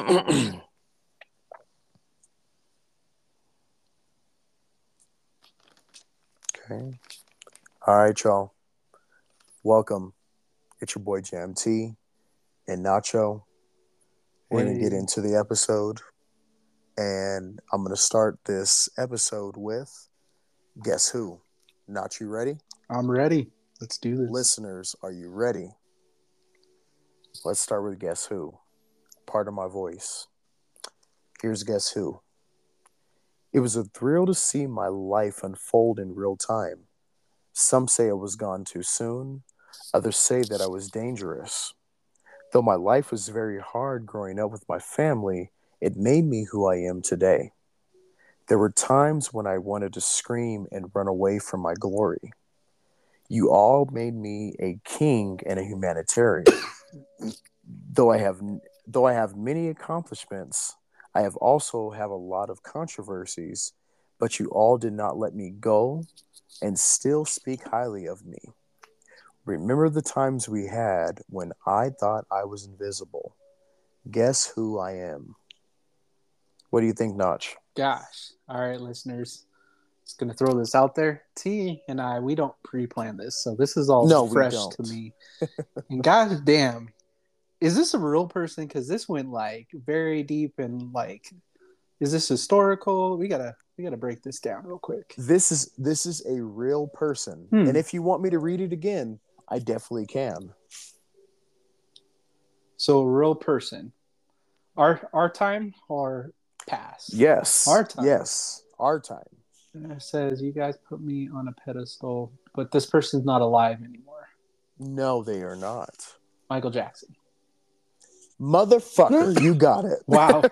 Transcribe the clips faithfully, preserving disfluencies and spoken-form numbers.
Okay. All right, y'all. Welcome. It's your boy Jam T and Nacho. We're going to get Hey, into the episode. And I'm going to start this episode with Guess Who? Nacho, you ready? I'm ready. Let's do this. Listeners, are you ready? Let's start with Guess Who? Part of my voice. Here's Guess Who? It was a thrill to see my life unfold in real time. Some say I was gone too soon. Others say that I was dangerous. Though my life was very hard growing up with my family, it made me who I am today. There were times when I wanted to scream and run away from my glory. You all made me a king and a humanitarian. Though I have though I have many accomplishments, I have also have a lot of controversies, but you all did not let me go and still speak highly of me. Remember the times we had when I thought I was invisible. Guess who I am? What do you think, Notch? Gosh. All right, listeners. Just going to throw this out there. T and I, we don't pre plan this. So this is all No, we fresh to don't. me. And gosh damn, is this a real person? Because this went like very deep and like, is this historical? We gotta we gotta break this down real quick. This is this is a real person. And Hmm. if you want me to read it again, I definitely can. So a real person. Our our time or past? Yes. Our time. Yes. Our time. And it says you guys put me on a pedestal, but this person's not alive anymore. No, they are not. Michael Jackson. Motherfucker, you got it. Wow.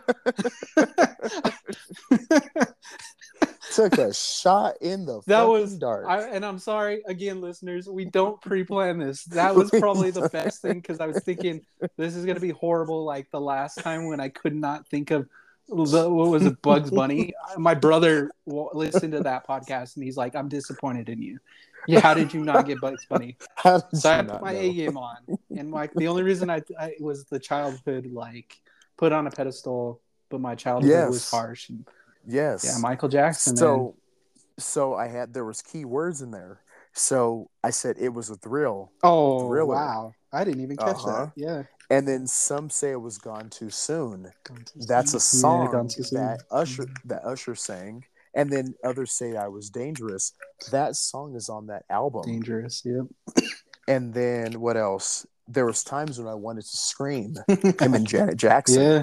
Took a shot in the That fucking was dark. I, and I'm sorry again, listeners. We don't pre-plan this. That was probably the best thing because I was thinking this is gonna be horrible, like the last time when I could not think of the what was it, Bugs Bunny. My brother listened to that podcast and he's like, "I'm disappointed in you. Yeah, how did you not get Bugs Bunny?" How did So you I put not my know? A game on, and like the only reason I, I was the childhood like put on a pedestal, but my childhood was Yes. harsh. And Yes. yeah, Michael Jackson, man. So so I had there was key words in there. So I said it was a thrill. Oh Thriller. wow, I didn't even catch Uh-huh. that. Yeah, And then some say it was gone too soon. Gone too That's a soon. Yeah, song Gone Too Soon. that Usher that Usher sang. And then others say I was dangerous. That song is on that album. Dangerous. Yep. And then what else? There was times when I wanted to scream. Him and Janet Jackson. Yeah,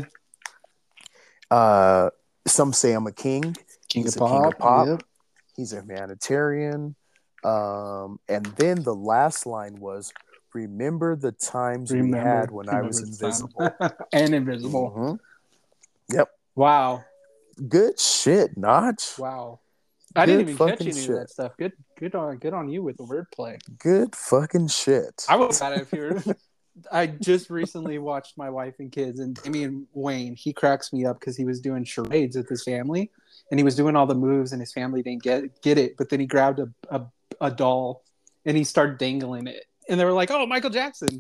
Uh, some say I'm a king. King He's of a king Pop. of pop. Yep. He's a humanitarian. Um, and then the last line was, "Remember the times we Remember, had when I remember was the invisible." time. And invisible. Mm-hmm. Yep. Wow, Good shit, Notch. wow. I didn't Good even catch fucking any shit. of that stuff. Good, good on, good on you with the wordplay. Good fucking shit. I was bad if you're. I just recently watched My Wife and Kids, and Damian Wayne, he cracks me up because he was doing charades with his family, and he was doing all the moves, and his family didn't get get it. But then he grabbed a a, a doll, and he started dangling it, and they were like, "Oh, Michael Jackson."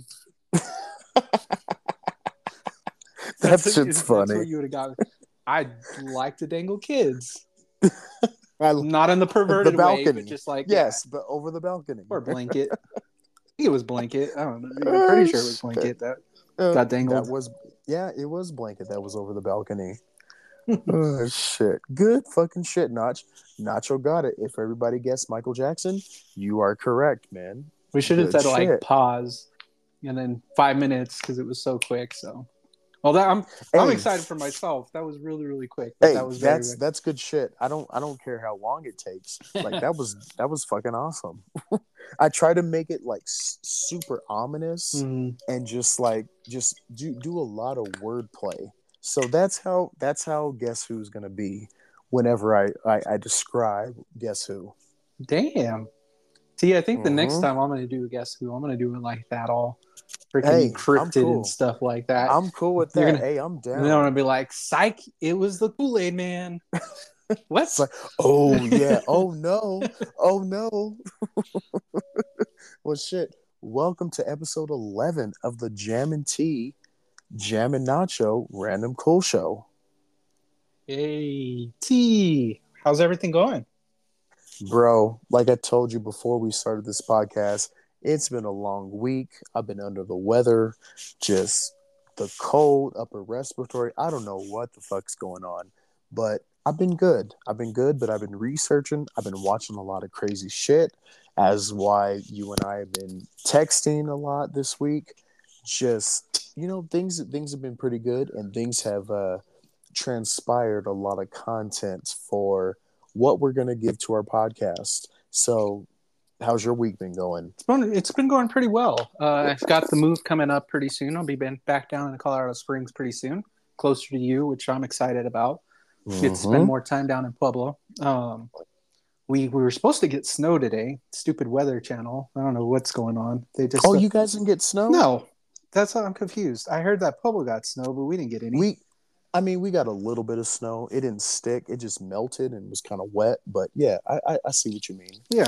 That That's, shit's that's funny. what you would have got. I'd like to dangle kids, I, not in the perverted the way, balcony. but just like Yes, but over the balcony. yeah, or blanket. I think it was blanket. I don't know. I'm pretty sure it was blanket that Uh, got dangled. That was yeah, it was blanket that was over the balcony. Oh shit! Good fucking shit, Notch. Nacho got it. If everybody guessed Michael Jackson, you are correct, man. We should have Good said like shit. pause and then five minutes because it was so quick. So, well, that I'm I'm Hey. excited for myself. That was really really quick. But Hey, that was very, that's very- that's good shit. I don't I don't care how long it takes. Like that was that was fucking awesome. I try to make it like s- super ominous Mhm. and just like just do do a lot of wordplay. So that's how that's how Guess Who's gonna be whenever I I, I describe Guess Who. Damn. See, I think the next Mhm. time I'm gonna do Guess Who, I'm gonna do it like that, all freaking Hey, I'm encrypted cool. and stuff like that. I'm cool with You're that. gonna- Hey, I'm And then I'm gonna down. be like, "Psych! It was the Kool Aid Man." What? It's like, oh yeah, oh no, oh no. Well, shit. Welcome to episode eleven of the Jam and Tea Jam and Nacho Random Cool Show. Hey, T, how's everything going? Bro, like I told you before we started this podcast, it's been a long week. I've been under the weather, just the cold, upper respiratory. I don't know what the fuck's going on, but I've been good. I've been good, but I've been researching. I've been watching a lot of crazy shit, as why you and I have been texting a lot this week. Just, you know, things things have been pretty good, and things have uh, transpired a lot of content for what we're going to give to our podcast. So, how's your week been going? It's been, it's been going pretty well. Uh, I've got the move coming up pretty soon. I'll be back down in Colorado Springs pretty soon, closer to you, which I'm excited about. Mm-hmm. Get to spend more time down in Pueblo. Um, we we were supposed to get snow today. Stupid Weather Channel. I don't know what's going on. They just Oh, uh, you guys didn't get snow? No, that's how I'm confused. I heard that Pueblo got snow, but we didn't get any. We, I mean, we got a little bit of snow. It didn't stick. It just melted and was kind of wet. But yeah, I, I, I see what you mean. Yeah,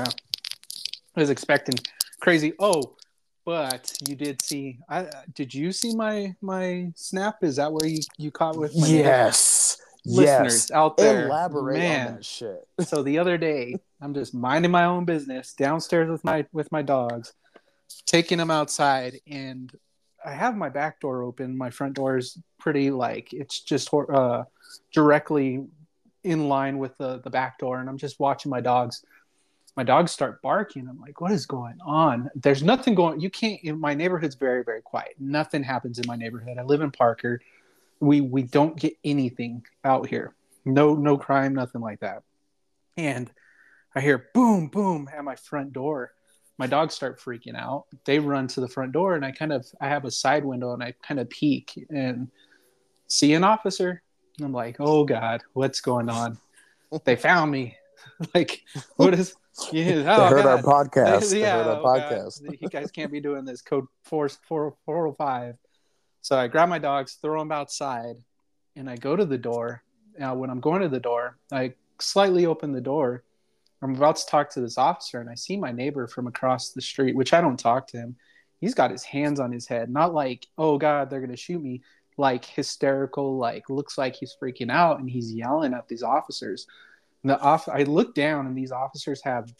I was expecting crazy. Oh, but you did see. I did you see my my snap? Is that where you you caught with my yes, listeners yes. out there? Elaborate Man. on that shit. So the other day, I'm just minding my own business downstairs with my with my dogs, taking them outside, and I have my back door open. My front door is pretty like it's just uh, directly in line with the the back door, and I'm just watching my dogs. My dogs start barking. I'm like, what is going on? There's nothing going. You can't. My neighborhood's very very quiet. Nothing happens in my neighborhood. I live in Parker. We we don't get anything out here. No no crime, nothing like that. And I hear boom boom at my front door. My dogs start freaking out. They run to the front door, and I kind of I have a side window, and I kind of peek and see an officer. And I'm like, oh God, what's going on? They found me. Like, what is? Yeah, They oh heard our God. podcast. They, They yeah, heard our oh God. podcast. You guys can't be doing this. Code four four four oh five. So I grab my dogs, throw them outside, and I go to the door. Now, when I'm going to the door, I slightly open the door. I'm about to talk to this officer, and I see my neighbor from across the street, which I don't talk to him. He's got his hands on his head, not like, oh God, they're going to shoot me, like hysterical, like looks like he's freaking out, and he's yelling at these officers. And the off- I look down, and these officers have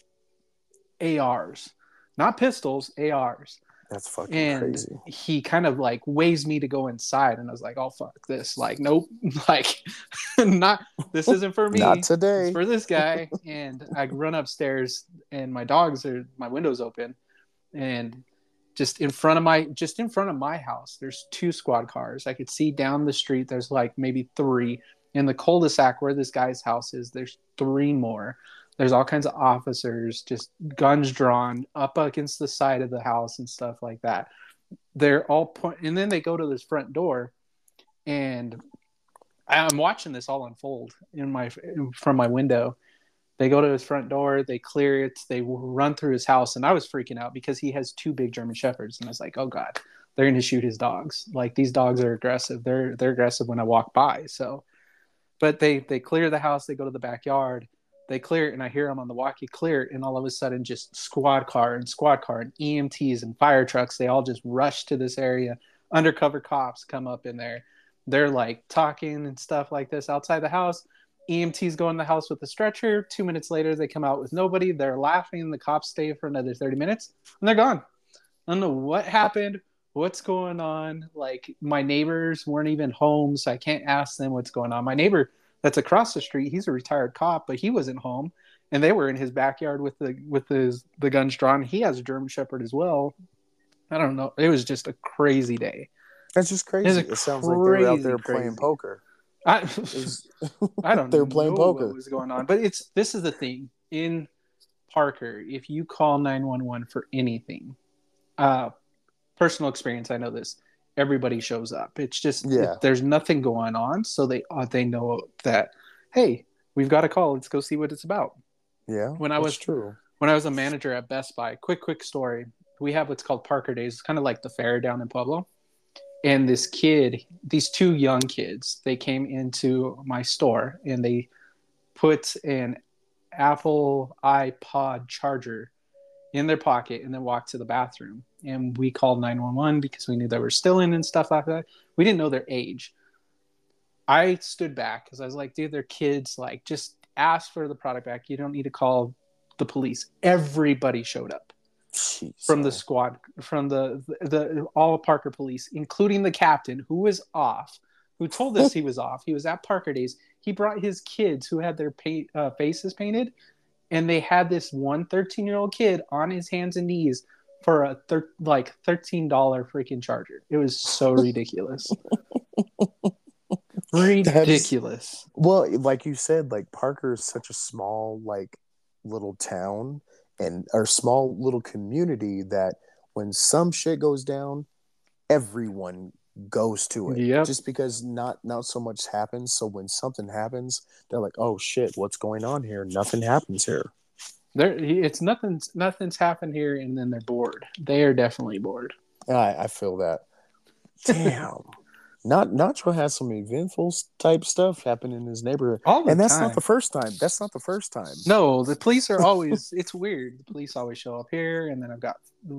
A Rs, not pistols, A Rs. That's fucking And crazy. he kind of like waves me to go inside, and I was like, oh fuck this, like nope, like not this isn't for me, Not today. it's for this guy. And I run upstairs, and my dogs are my windows open, and just in front of my just in front of my house there's two squad cars. I could see down the street there's like maybe three. In the cul-de-sac where this guy's house is, there's three more. There's all kinds of officers, just guns drawn up against the side of the house and stuff like that. They're all point, and then they go to this front door, and I'm watching this all unfold in my from my window. They go to his front door, they clear it, they run through his house, and I was freaking out because he has two big German shepherds, and I was like, oh God, they're going to shoot his dogs. Like these dogs are aggressive. They're they're aggressive when I walk by. So, but they they clear the house, they go to the backyard. They clear it, and I hear them on the walkie clear it, and all of a sudden just squad car and squad car and E M Ts and fire trucks, they all just rush to this area. Undercover cops come up in there. They're like talking and stuff like this outside the house. E M Ts go in the house with the stretcher. Two minutes later, they come out with nobody. They're laughing. The cops stay for another thirty minutes, and they're gone. I don't know what happened, what's going on. Like, my neighbors weren't even home, so I can't ask them what's going on. My neighbor that's across the street, he's a retired cop, but he wasn't home, and they were in his backyard with the with his the guns drawn. He has a German Shepherd as well. I don't know. It was just a crazy day. That's just crazy. It, it sounds like they were out there crazy. playing poker. I, I don't they were playing know poker. what was going on, but it's this is the thing in Parker. If you call nine one one for anything, uh, personal experience, I know this. Everybody shows up. It's just yeah. it, there's nothing going on, so they uh, they know that hey, we've got a call. Let's go see what it's about. Yeah, when I that's was true. When I was a manager at Best Buy, quick quick story. We have what's called Parker Days. It's kind of like the fair down in Pueblo. And this kid, these two young kids, they came into my store and they put an Apple iPod charger in their pocket and then walked to the bathroom. And we called nine one one because we knew they were stealing and stuff like that. We didn't know their age. I stood back because I was like, dude, they're kids. Like, just ask for the product back. You don't need to call the police. Everybody showed up. Jeez, from the man. squad, from the, the the all Parker police, including the captain, who was off, who told us he was off. He was at Parker Days. He brought his kids who had their paint, uh, faces painted, and they had this one thirteen-year-old kid on his hands and knees for a thir- like thirteen dollars freaking charger. It was so ridiculous. Ridiculous. Is, well, like you said, like Parker is such a small, like, little town and or small little community that when some shit goes down, everyone goes to it. Yep. Just because not not so much happens. So when something happens, they're like, "Oh shit, what's going on here?" Nothing happens here. There, it's nothing's nothing's happened here, and then they're bored. They are definitely bored. I, I feel that. Damn. Not Nacho has some eventful type stuff happen in his neighborhood, All the and that's time. not the first time. That's not the first time. No, the police are always. It's weird. The police always show up here, and then I've got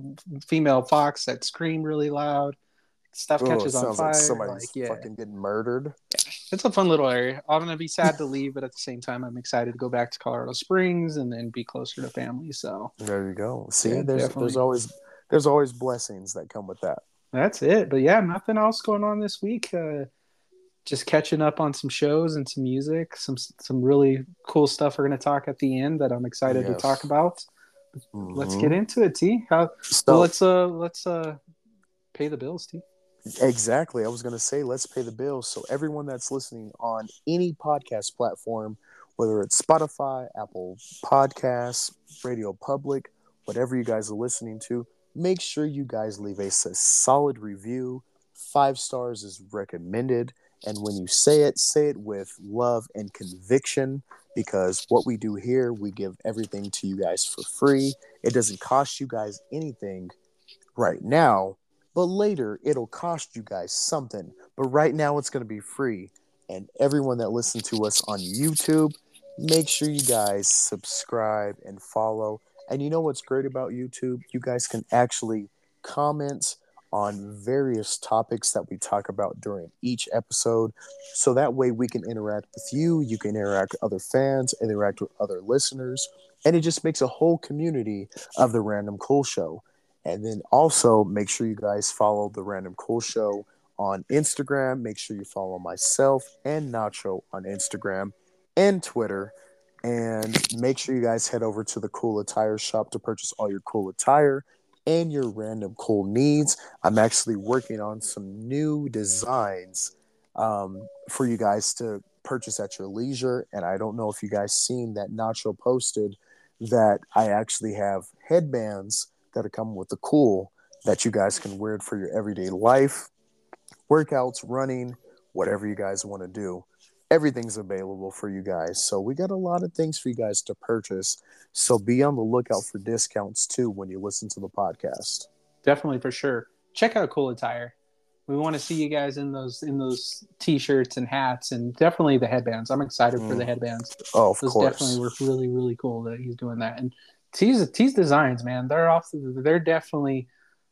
female fox that scream really loud. Stuff Oh, it catches on sounds fire. like somebody's Like, yeah, fucking getting murdered. it's a fun little area. I'm gonna be sad to leave, but at the same time, I'm excited to go back to Colorado Springs and then be closer to family. So There you go. See, Yeah, there's definitely. there's always there's always blessings that come with that. that's it. But yeah, nothing else going on this week. Uh, just catching up on some shows and some music, some some really cool stuff we're going to talk at the end that I'm excited Yes. to talk about. Let's Mhm. get into it, T. How, So well, let's uh let's uh pay the bills, T. exactly, I was gonna say let's pay the bills. So everyone that's listening on any podcast platform, whether it's Spotify, Apple Podcasts, Radio Public, whatever you guys are listening to, make sure you guys leave a s- solid review. Five stars is recommended. And when you say it, say it with love and conviction because what we do here, we give everything to you guys for free. It doesn't cost you guys anything right now, but later it'll cost you guys something. But right now it's going to be free. And everyone that listens to us on YouTube, make sure you guys subscribe and follow. And you know what's great about YouTube? You guys can actually comment on various topics that we talk about during each episode. So that way we can interact with you, you can interact with other fans, interact with other listeners, and it just makes a whole community of the Random Cool Show. And then also make sure you guys follow the Random Cool Show on Instagram. Make sure you follow myself and Nacho on Instagram and Twitter. And make sure you guys head over to the Cool Attire shop to purchase all your cool attire and your random cool needs. I'm actually working on some new designs um, for you guys to purchase at your leisure. And I don't know if you guys seen that Nacho posted that I actually have headbands that are coming with the cool that you guys can wear it for your everyday life, workouts, running, whatever you guys want to do. Everything's available for you guys. So we got a lot of things for you guys to purchase. So be on the lookout for discounts too when you listen to the podcast. Definitely for sure. Check out Cool Attire. We want to see you guys in those in those t-shirts and hats, and definitely the headbands. I'm excited for the Mm. headbands. Oh, of Those course. definitely were really really cool that he's doing that. And T's T's designs, man, they're off. They're definitely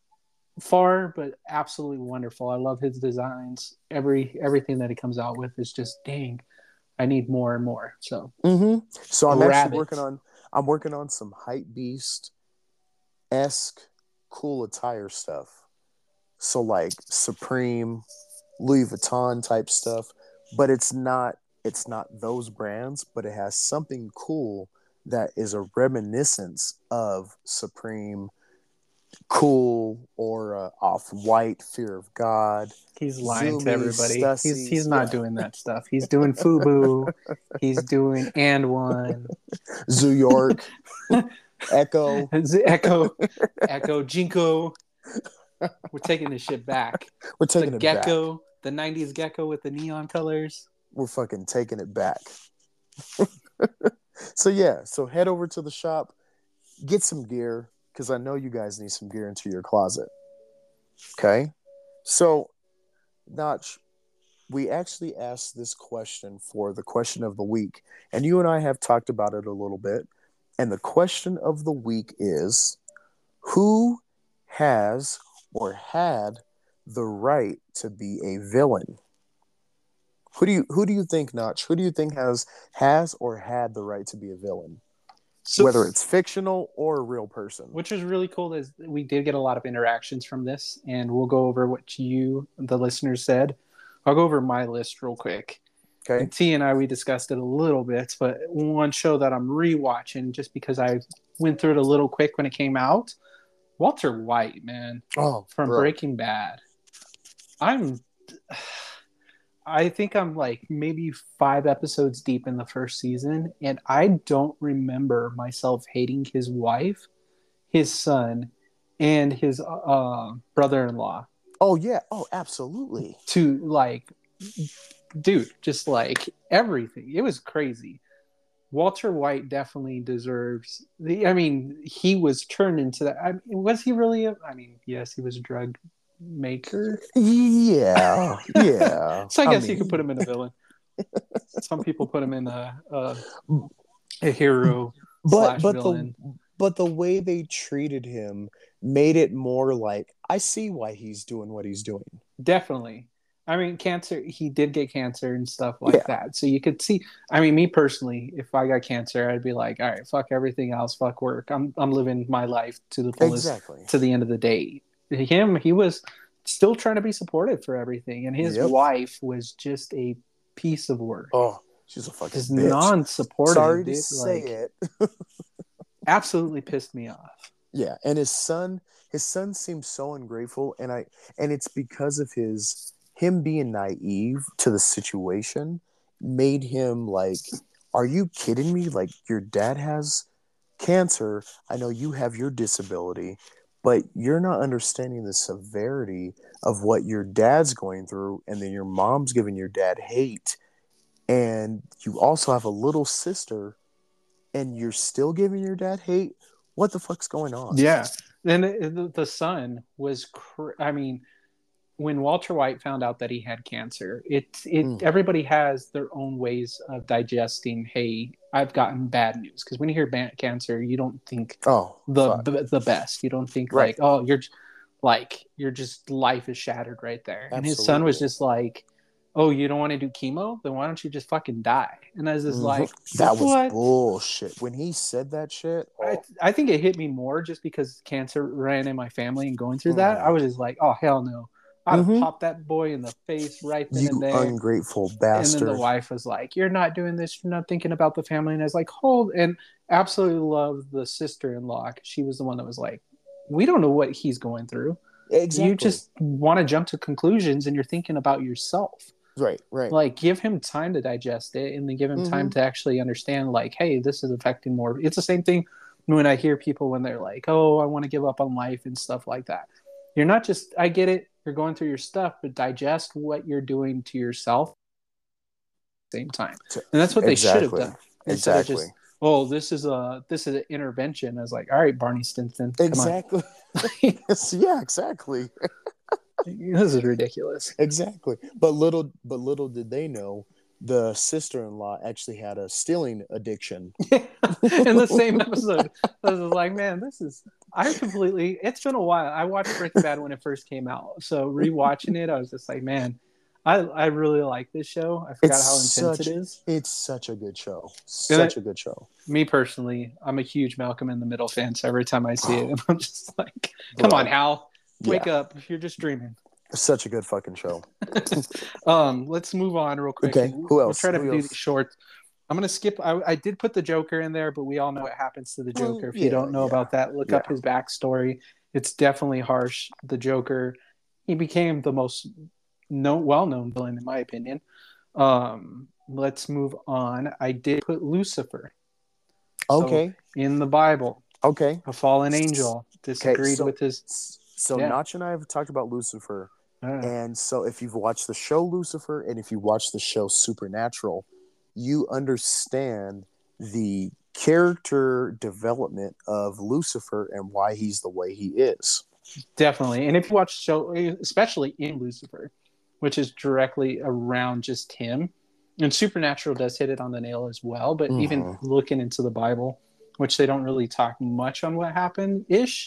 far, but absolutely wonderful. I love his designs. Every everything that he comes out with is just dang. I need more and more. So Mm-hmm. So I'm Grab actually it. working on I'm working on some hype beast esque cool attire stuff. So like Supreme, Louis Vuitton type stuff, but it's not it's not those brands, but it has something cool that is a reminiscence of Supreme, Cool, or uh, Off White, Fear of God. he's lying to Zoomies, everybody. He's he's Stussies, not yeah. doing that stuff. He's doing FUBU. He's doing and one. Zoo York, Echo. Echo, Echo, Jinko. We're taking this shit back. We're taking the it back. gecko, the nineties gecko with the neon colors. We're fucking taking it back. So yeah, so head over to the shop, get some gear, because I know you guys need some gear into your closet. Okay? So, Notch, we actually asked this question for the question of the week, and you and I have talked about it a little bit. And the question of the week is, Who has or had the right to be a villain? Who do you who do you think, Notch? Who do you think has has or had the right to be a villain? So, Whether it's fictional or a real person. which is really cool is we did get a lot of interactions from this, and we'll go over what you, the listeners, said. I'll go over my list real quick. Okay. And T and I, we discussed it a little bit, but one show that I'm rewatching just because I went through it a little quick when it came out, Walter White, man, Oh, from bro. Breaking Bad. I'm, I think I'm like maybe five episodes deep in the first season, and I don't remember myself hating his wife, his son, and his uh, brother-in-law. Oh yeah. Oh, absolutely. To like, dude, just like everything. It was crazy. Walter White definitely deserves the. I mean, he was turned into that. I mean, was he really? A, I mean, yes, he was a drug maker. Yeah, yeah. So I I guess mean, you could put him in a villain. Some people put him in a a, a hero but slash but villain. the but the way they treated him made it more like I see why he's doing what he's doing. Definitely. I mean, cancer, he did get cancer and stuff like Yeah. that. So you could see, I mean, me personally, if I got cancer, I'd be like, all right, fuck everything else, fuck work. I'm I'm living my life to the fullest, Exactly. to the end of the day. Him, he was still trying to be supportive for everything. And his Yep. wife was just a piece of work. Oh, she's a fucking Just bitch. non-supportive, Sorry to dude. say Like, it. absolutely pissed me off. Yeah, and his son, his son seems so ungrateful, and I, and it's because of his him being naive to the situation, made him like, are you kidding me? Like your dad has cancer. I know you have your disability, but you're not understanding the severity of what your dad's going through, and then your mom's giving your dad hate, and you also have a little sister, and you're still giving your dad hate. What the fuck's going on? Yeah. And the, the son was, cr- I mean, when Walter White found out that he had cancer, it it Mm. everybody has their own ways of digesting. Hey, I've gotten bad news, because when you hear ba- cancer, you don't think Oh, the fuck. the, the best. You don't think Right. like, oh, you're j- like you're just life is shattered right there. And his son was Absolutely. just like, oh, you don't want to do chemo? Then why don't you just fucking die? And I was just Mhm. like, that was what? bullshit. When he said that shit, I, oh, I think it hit me more just because cancer ran in my family, and going through that, Mhm. I was just like, oh, hell no. I'd have Mhm. popped that boy in the face right then and you there. ungrateful And bastard. then the wife was like, you're not doing this. You're not thinking about the family. And I was like, hold. And absolutely loved the sister-in-law, because she was the one that was like, we don't know what he's going through. Exactly. You just want to jump to conclusions, and you're thinking about yourself. Right, right. Like, give him time to digest it, and then give him time Mhm. to actually understand, like, hey, this is affecting more. It's the same thing when I hear people when they're like, oh, I want to give up on life and stuff like that. You're not just, I get it, you're going through your stuff, but digest what you're doing to yourself at the same time. And that's what they should have Exactly. done. Instead of Exactly. just, oh, this is a this is an intervention. I was like, all right, Barney Stinson, come Exactly. on. Yeah, exactly. This is ridiculous. Exactly. But little but little did they know the sister-in-law actually had a stealing addiction. In the same episode, I was like, man, this is. I completely. It's been a while. I watched Breaking Bad when it first came out, so rewatching it, I was just like, man, I I really like this show. I forgot It's how intense such it is. it's such a good show. And Such it- a good show. Me personally, I'm a huge Malcolm in the Middle fan, so every time I see it, I'm just like, come Bro. on, Hal, wake Yeah. up! You're just dreaming. Such a good fucking show. um, let's move on real quick. Okay, and who We'll else? try to Who do else? these short. I'm gonna skip. I, I did put the Joker in there, but we all know what happens to the Well, Joker. If yeah, you don't know yeah, about that, look up yeah. his backstory. It's definitely harsh. The Joker, he became the most no, well-known villain in my opinion. Um, let's move on. I did put Lucifer. So, Okay. in the Bible, Okay. a fallen angel disagreed so- with his. So Yeah. Notch and I have talked about Lucifer. Uh, And so if you've watched the show Lucifer and if you watch the show Supernatural, you understand the character development of Lucifer and why he's the way he is. Definitely. And if you watch the show, especially in Lucifer, which is directly around just him, and Supernatural does hit it on the nail as well, but Mhm. even looking into the Bible, which they don't really talk much on what happened ish,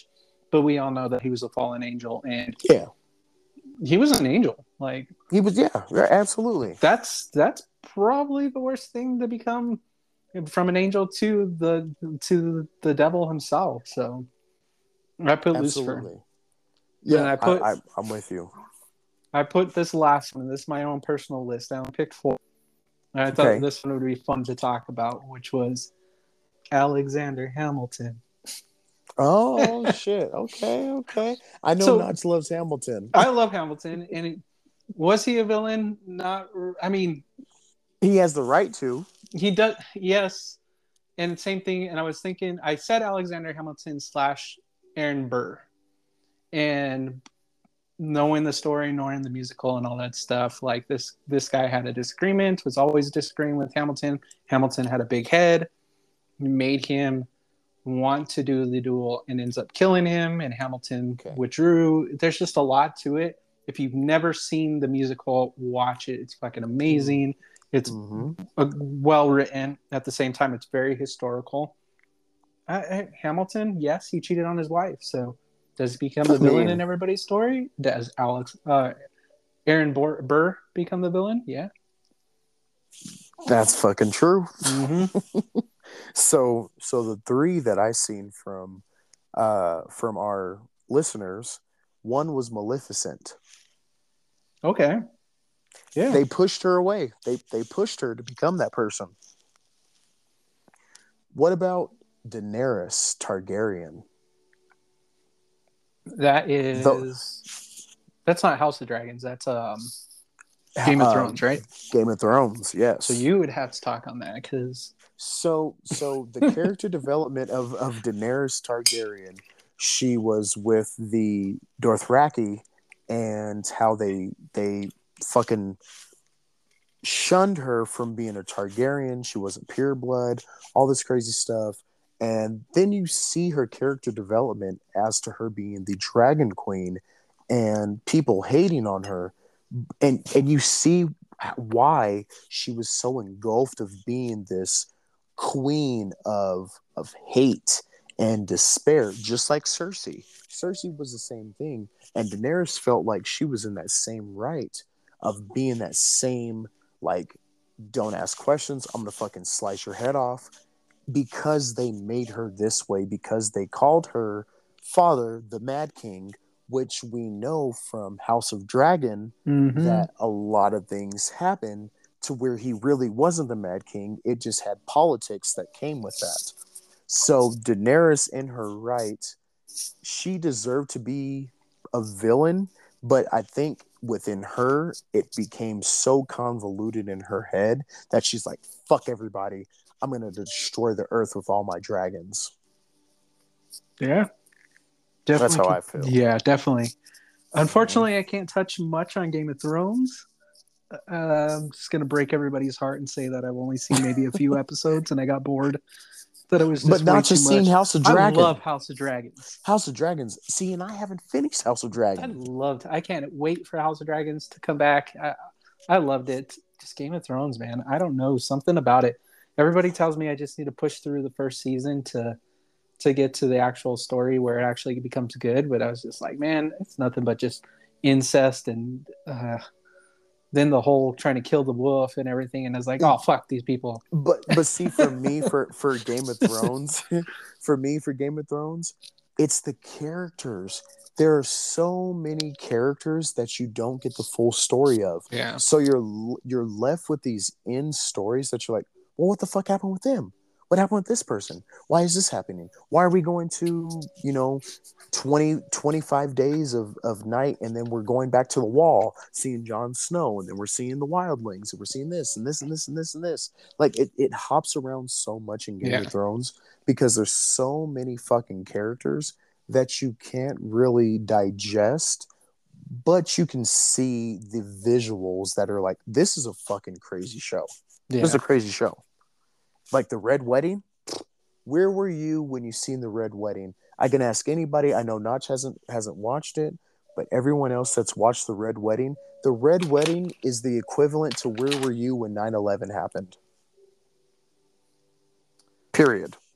but we all know that he was a fallen angel, and Yeah, he was an angel. Like he was. Yeah, yeah, absolutely. that's that's probably the worst thing to become, from an angel to the to the devil himself. So I put Lucifer. Absolutely. Then Yeah, I I, put I I'm with you. I put this last one. This is my own personal list. I only picked four. And I thought Okay. this one would be fun to talk about, which was Alexander Hamilton. Oh shit. Okay, okay. I know So Notch loves Hamilton. I love Hamilton, and it, was he a villain? Not. I mean, He has the right to. he does. Yes, and same thing. And I was thinking, I said Alexander Hamilton slash Aaron Burr, and knowing the story, knowing the musical, and all that stuff, like this, this guy had a disagreement. Was always disagreeing with Hamilton. Hamilton had a big head, made him want to do the duel, and ends up killing him. And Hamilton Okay. withdrew. There's just a lot to it. If you've never seen the musical, watch it. It's fucking amazing. It's Mm-hmm. well written. At the same time, it's very historical. Uh, Hamilton, yes, he cheated on his wife. So does he become the I villain mean- in everybody's story? Does Alex, uh, Aaron Bor- Burr become the villain? Yeah. That's fucking true. Mm-hmm. So so the three that I seen from uh from our listeners, one was Maleficent. Okay. Yeah. They pushed her away. They they pushed her to become that person. What about Daenerys Targaryen? That is. The- that's not House of Dragons. That's um, Game of Uh, Thrones, right? Game of Thrones, yes. So you would have to talk on that because So so the character development of, of Daenerys Targaryen, she was with the Dothraki, and how they they fucking shunned her from being a Targaryen. She wasn't pure blood, all this crazy stuff. And then you see her character development as to her being the Dragon Queen and people hating on her. And and you see why she was so engulfed of being this queen of of hate and despair, just like Cersei. Cersei was the same thing, and Daenerys felt like she was in that same right of being that same, like, don't ask questions, I'm gonna fucking slice your head off, because they made her this way, because they called her father the Mad King, which we know from House of Dragon mm-hmm. that a lot of things happen to where he really wasn't the Mad King. It just had politics that came with that. So Daenerys, in her right, she deserved to be a villain, but I think within her, it became so convoluted in her head that she's like, fuck everybody. I'm going to destroy the earth with all my dragons. Yeah. Definitely. That's how I feel. Yeah, definitely. Unfortunately, I can't touch much on Game of Thrones. Uh, I'm just gonna break everybody's heart and say that I've only seen maybe a few episodes and I got bored. That it was just But not way just too seeing much. House of Dragon. I love House of Dragons. House of Dragons. See, and I haven't finished House of I Dragon. loved. I can't wait for House of Dragons to come back. I, I loved it. Just Game of Thrones, man. I don't know, something about it. Everybody tells me I just need to push through the first season to to get to the actual story where it actually becomes good. But I was just like, man, it's nothing but just incest and uh, then the whole trying to kill the wolf and everything. And I was like, oh, fuck these people. But but see, for me, for, for Game of Thrones, for me, for Game of Thrones, it's the characters. There are so many characters that you don't get the full story of. Yeah. So you're you're left with these end stories that you're like, well, what the fuck happened with them? What happened with this person? Why is this happening? Why are we going to, you know, twenty, twenty-five days of, of night, and then we're going back to the wall, seeing Jon Snow, and then we're seeing the wildlings, and we're seeing this and this and this and this and this. Like, it, it hops around so much in Game Yeah. of Thrones because there's so many fucking characters that you can't really digest, but you can see the visuals that are like, this is a fucking crazy show. Yeah. This is a crazy show. Like the Red Wedding. Where were you when you seen the Red Wedding? I can ask anybody. I know Notch hasn't hasn't watched it, but everyone else that's watched the Red Wedding, the Red Wedding is the equivalent to where were you when nine eleven happened. Period.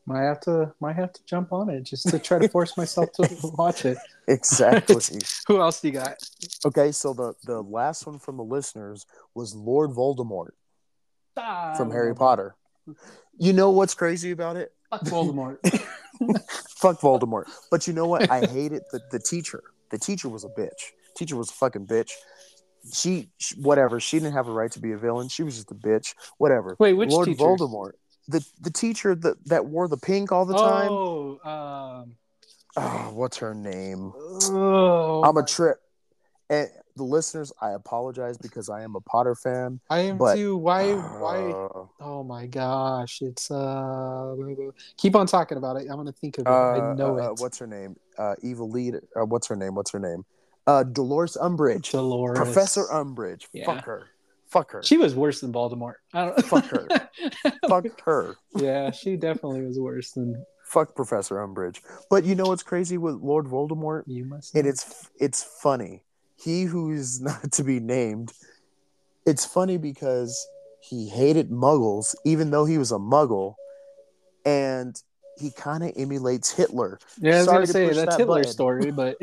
Might have to might have to jump on it just to try to force myself to watch it. Exactly. Who else do you got? Okay, so the the last one from the listeners was Lord Voldemort Ah, from Harry Voldemort. Potter. You know what's crazy about it? Fuck Voldemort. Fuck Voldemort. But you know what? I hated the, the teacher. The teacher was a bitch. Teacher was a fucking bitch. She, she whatever. She didn't have a right to be a villain. She was just a bitch. Whatever. Wait, which Lord teacher? Voldemort. The the teacher that, that wore the pink all the time. Oh, um, oh, what's her name? oh, I'm a trip. And the listeners, I apologize because I am a Potter fan. I am but, too. Why? Uh, why? Oh my gosh! It's uh. Keep on talking about it. I'm gonna think of it. Uh, I know uh, it. What's her name? Uh, evil lead. Uh, what's her name? What's her name? Uh, Dolores Umbridge. Dolores. Professor Umbridge. Yeah. Fuck her. Fuck her. She was worse than Voldemort. I don't. Fuck her. Fuck her. Yeah, she definitely was worse than. Fuck Professor Umbridge. But you know what's crazy with Lord Voldemort? You must. Know. And it's it's funny. He who is not to be named. It's funny because he hated Muggles, even though he was a Muggle, and he kind of emulates Hitler. Yeah, I was Sorry gonna to say push that's that Hitler's button. story, but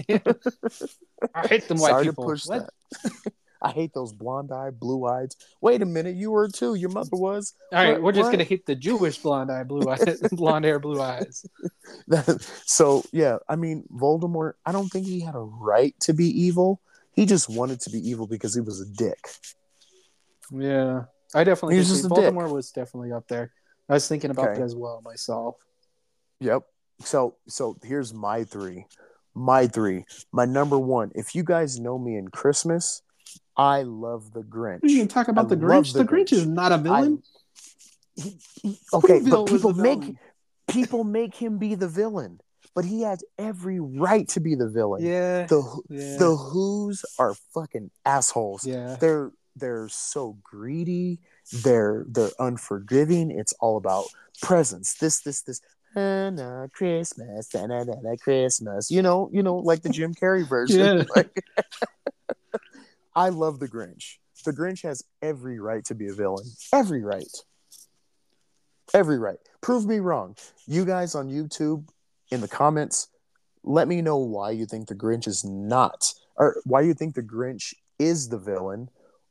I hate them white Sorry people. to push What? that. I hate those blonde-eyed, blue-eyed. Wait a minute, you were too. Your mother was. All right, what, we're just what? gonna hit the Jewish blonde eye, blue eyes, blonde hair, blue eyes. So yeah, I mean, Voldemort. I don't think he had a right to be evil. He just wanted to be evil because he was a dick. Yeah, I definitely He was think just a Voldemort dick. was definitely up there. I was thinking about Okay. that as well myself. Yep. So so here's my three. My three. My number one. If you guys know me in Christmas, I love the Grinch. You can talk about I the Grinch. The The Grinch. Grinch is not a villain. I, he, he, okay, Whoville but people was the make villain. people make him be the villain, but he has every right to be the villain. Yeah. The yeah. the Who's are fucking assholes. Yeah. They're they're so greedy. They're they're unforgiving. It's all about presents. This this this. Na Christmas, na na na Christmas. You know, you know, like the Jim Carrey version. Yeah. Like, I love the Grinch. The Grinch has every right to be a villain. Every right. Every right. Prove me wrong. You guys on YouTube, in the comments, let me know why you think the Grinch is not, or why you think the Grinch is the villain,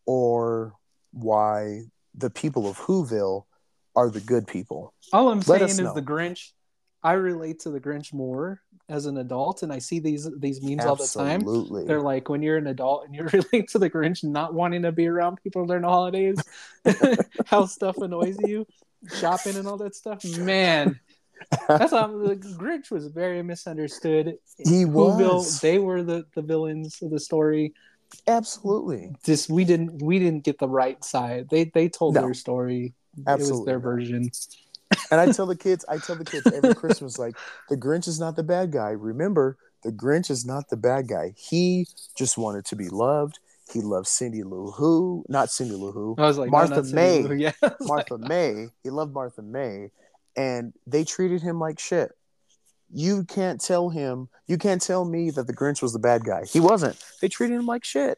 or why the people of Whoville are the good people. All I'm Let saying us is know. the Grinch. I relate to the Grinch more as an adult, and I see these these memes Absolutely. all the time. They're like, when you're an adult and you relate to the Grinch not wanting to be around people during the holidays, how stuff annoys you, shopping and all that stuff. Man, that's how the Grinch was very misunderstood. He Whoville, was. they were the, the villains of the story. Absolutely. Just we didn't we didn't get the right side. They they told No. their story. Absolutely it was their not. version. And I tell the kids, I tell the kids every Christmas, like, the Grinch is not the bad guy. Remember, the Grinch is not the bad guy. He just wanted to be loved. He loved Cindy Lou Who, not Cindy Lou Who. I was like, Martha no, not May. Lou. Yeah, Martha like, May. He loved Martha May. And they treated him like shit. You can't tell him, you can't tell me that the Grinch was the bad guy. He wasn't. They treated him like shit.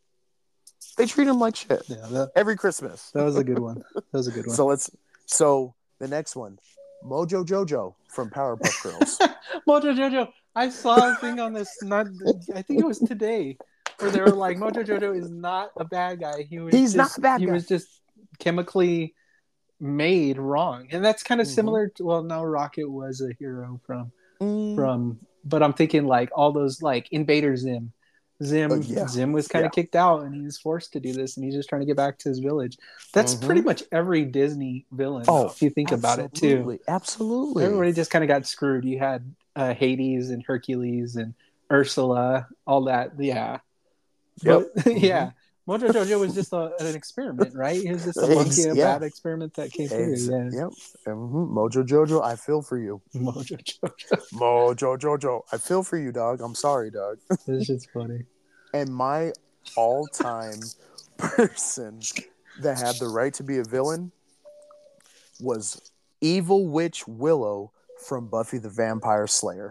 They treat him like shit. Yeah, that, every Christmas. That was a good one. That was a good one. So let's, so the next one, Mojo Jojo from Powerpuff Girls. Mojo Jojo. I saw a thing on this. Not, I think it was today, where they were like, Mojo Jojo is not a bad guy. He was He's just, not a bad he guy. was just chemically made wrong, and that's kind of Mhm. similar to. Well, no, Rocket was a hero from Mm. from, but I'm thinking like all those like Invader Zim. Zim Uh, yeah. Zim was kind of Yeah. kicked out, and he was forced to do this, and he's just trying to get back to his village. That's Mhm. pretty much every Disney villain. Oh, if you think about it too. Absolutely. Absolutely. Everybody just kind of got screwed. You had uh, Hades and Hercules and Ursula, all that. Yeah. Yep. But, yeah. Mojo Jojo was just a, an experiment, right? He was just a Ex- monkey, a yeah. bad experiment that came through. Ex- Yeah. Yep. Mhm. Mojo Jojo, I feel for you. Mojo Jojo. Mojo Jojo, I feel for you, dog. I'm sorry, dog. This shit's funny. And my all-time person that had the right to be a villain was Evil Witch Willow from Buffy the Vampire Slayer.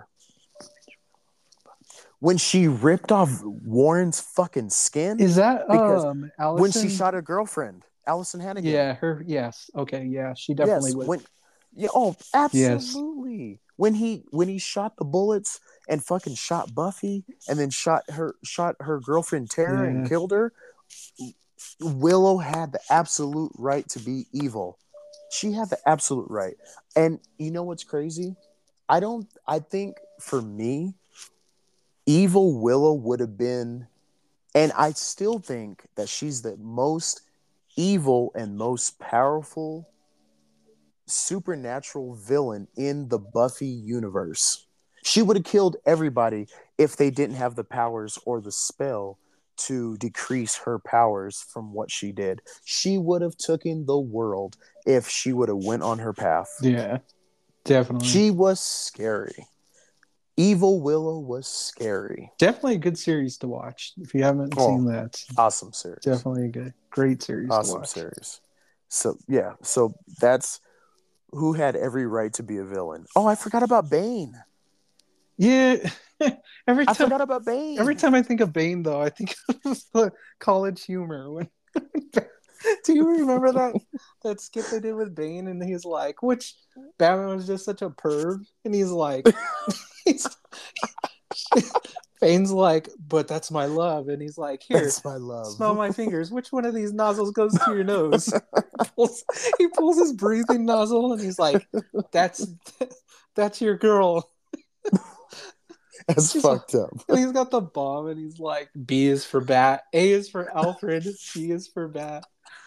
When she ripped off Warren's fucking skin, Is that Because um Allison? when she shot her girlfriend, Allison Hannigan. Yeah, her. Yes. Okay. Yeah, she definitely yes, was. when Yeah, oh, Yes. absolutely. When he when he shot the bullets and fucking shot Buffy and then shot her shot her girlfriend Tara and Yeah. killed her, Willow had the absolute right to be evil. She had the absolute right. And you know what's crazy? I don't I think for me, evil Willow would have been, and I still think that she's the most evil and most powerful supernatural villain in the Buffy universe. She would have killed everybody if they didn't have the powers or the spell to decrease her powers from what she did. She would have taken the world if she would have went on her path. Yeah. Definitely. She was scary. Evil Willow was scary. Definitely a good series to watch. If you haven't Oh, seen that, awesome series. definitely a good, great series to Awesome watch. series. So yeah, so that's who had every right to be a villain. Oh, I forgot about Bane. Yeah. every I time, forgot about Bane. every time I think of Bane, though, I think of the college humor. When do you remember that that skit they did with Bane? And he's like, "Which Batman was just such a perv," and he's like, he's, Bane's like, "But that's my love," and he's like, "Here, That's my love. smell my fingers. Which one of these nozzles goes to your nose?" he, pulls, he pulls his breathing nozzle, and he's like, "That's that's your girl." That's He's fucked like, up. and he's got the bomb, and he's like, "B is for bat, A is for Alfred, C is for bat."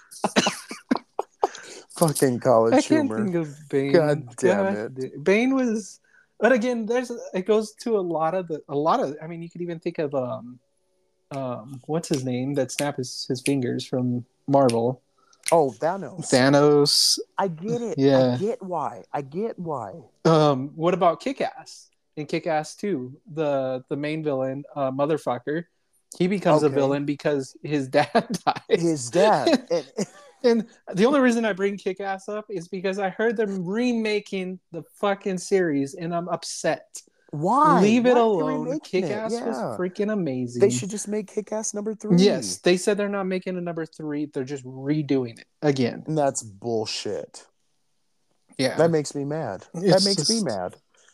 Fucking college I can't humor. think of Bane. God damn God, it. Bane was, but again, there's it goes to a lot of the a lot of. I mean, you could even think of um, um, what's his name that snapped his, his fingers from Marvel. Oh, Thanos. Thanos. I get it. Yeah. I get why. I get why. Um, what about Kick-Ass? In Kick-Ass two, the the main villain, uh, motherfucker, he becomes Okay. a villain because his dad dies. His dad. and, And the only reason I bring Kick-Ass up is because I heard them remaking the fucking series, and I'm upset. why? Leave it Why are they alone. remaking Kick-Ass it? was Yeah. freaking amazing. They should just make Kick-Ass number three. Yes, they said they're not making a number three. They're just redoing it again. And that's bullshit. Yeah. That makes me mad. It's that makes just... me mad.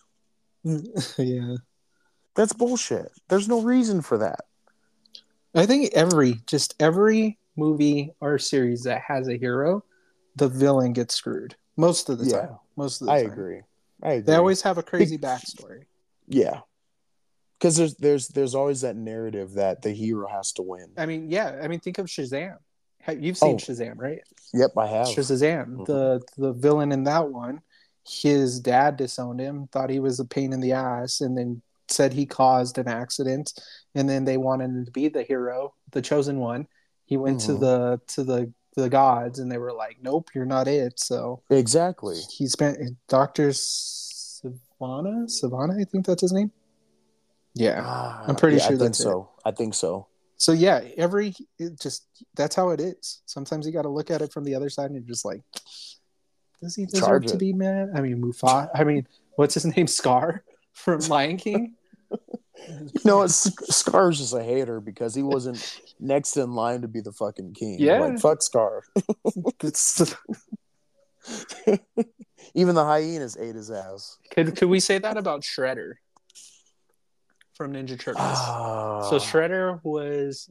Yeah. That's bullshit. There's no reason for that. I think every, just every movie or series that has a hero, the villain gets screwed. Most of the Yeah. time. Most of the I time. agree. I agree. They always have a crazy backstory. Yeah. Because there's there's there's always that narrative that the hero has to win. I mean, yeah. I mean, think of Shazam. You've seen Oh. Shazam, right? Yep, I have. Shazam. Mhm. The the villain in that one, his dad disowned him, thought he was a pain in the ass, and then said he caused an accident. And then they wanted him to be the hero, the chosen one. He went to Mhm. the to the the gods, and they were like, "Nope, you're not it." So Exactly. he spent Doctor Savannah. Savannah, I think that's his name. Yeah, Ah, I'm pretty yeah, sure I think that's so. it. I think so. So yeah, every it just that's how it is. Sometimes you got to look at it from the other side, and you're just like, does he deserve Charge to it. be mad? I mean, Mufasa. I mean, what's his name? Scar from Lion King. You know what? Scar's just a hater because he wasn't next in line to be the fucking king. Yeah. Like, fuck Scar. That's, Even the hyenas ate his ass. could could we say that about Shredder from Ninja Turtles? Ah. So Shredder was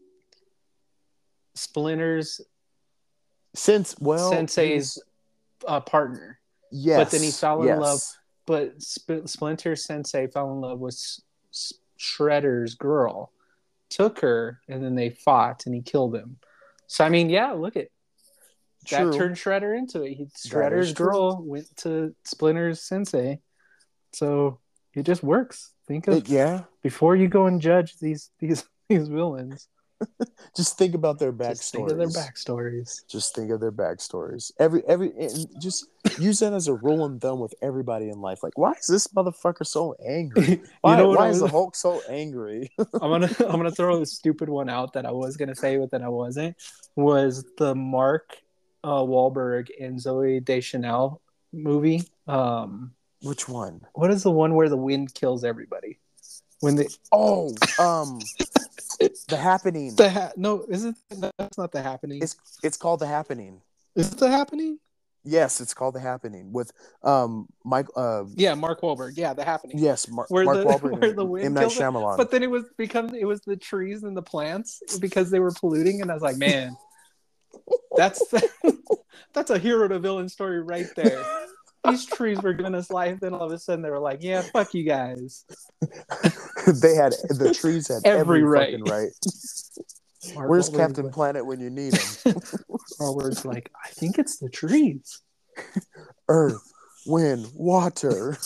Splinter's Since, well, he sensei's was- uh, partner, yes, but then he fell in yes. love. But Sp- Splinter Sensei fell in love with S- S- Shredder's girl, took her, and then they fought, and he killed him. So I mean, yeah, look at True. that turned Shredder into it. He, That Shredder's is true. girl went to Splinter's Sensei, so it just works. Think of It- yeah. before you go and judge these these these villains. Just think about their backstories. Just think of their backstories. Just think of their backstories. Every every and just use that as a rule of thumb with everybody in life. Like, why is this motherfucker so angry? Why, You know what why I is the was- Hulk so angry? I'm gonna I'm gonna throw a stupid one out that I was gonna say but then I wasn't. Was the Mark uh, Wahlberg and Zoe Deschanel movie? Um, Which one? what is the one where the wind kills everybody? When they Oh, um, The Happening. the ha- no, is it? That's not The Happening. It's it's called The Happening. Is it The Happening? Yes, it's called The Happening with um Mike. Uh, Yeah, Mark Wahlberg. Yeah, The Happening. yes, Mar- Where Mark the Wahlberg where the and M wind Night kills it, Shyamalan. but then it was becomes it was the trees and the plants because they were polluting, and I was like, man, that's that's a hero to villain story right there. These trees were giving us life, then all of a sudden they were like, yeah, fuck you guys. They had the trees had Every every, right. fucking right. Mark Where's Wahlberg's Captain like, Planet when you need him? Wahlberg's like, I think it's the trees. Earth, wind, water.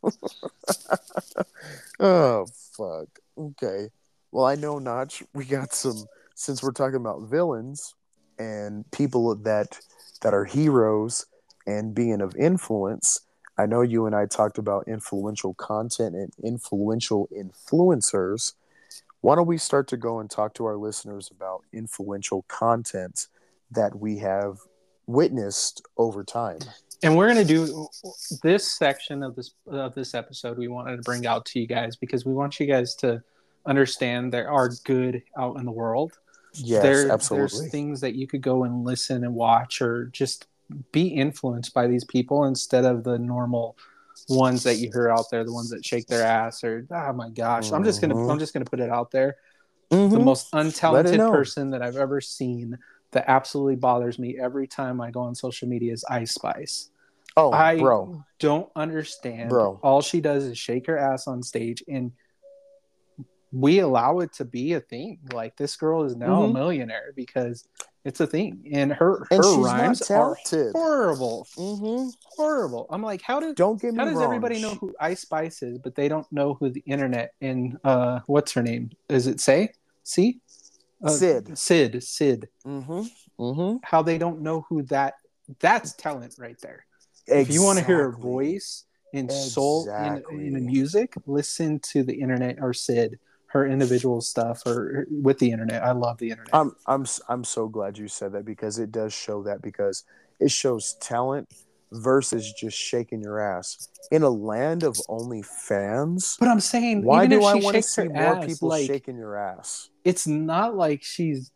Oh fuck. Okay. Well, I know, Notch. We got some. Since we're talking about villains and people that that are heroes and being of influence, I know you and I talked about influential content and influential influencers. Why don't we start to go and talk to our listeners about influential content that we have witnessed over time? And we're gonna do this section of this of this episode. We wanted to bring out to you guys because we want you guys to understand there are good out in the world. Yes, there absolutely. There's things that you could go and listen and watch or just be influenced by these people instead of the normal ones that you hear out there, the ones that shake their ass or oh my gosh. Mm-hmm. I'm just gonna I'm just gonna put it out there. Mm-hmm. The most untalented person that I've ever seen that absolutely bothers me every time I go on social media is Ice Spice. Oh, I bro. don't understand. Bro. All she does is shake her ass on stage, and we allow it to be a thing. Like, this girl is now mm-hmm. a millionaire because it's a thing, and her and her she's rhymes are horrible, mm-hmm. horrible. I'm like, how does don't get me how does wrong. everybody know who Ice Spice is, but they don't know who the internet and uh, what's her name? Is it Say? See? Uh, Sid. Sid. Sid. Mm-hmm. Mm-hmm. How they don't know who that? That's talent right there. Exactly. If you want to hear her voice and soul exactly. in, in music, listen to the internet or Sid, her individual stuff, or with the internet. I love the internet. I'm I'm I'm so glad you said that because it does show that because it shows talent versus just shaking your ass in a land of only fans. But I'm saying, why even do if I she want to shakes see her more ass, people like, shaking your ass? It's not like she's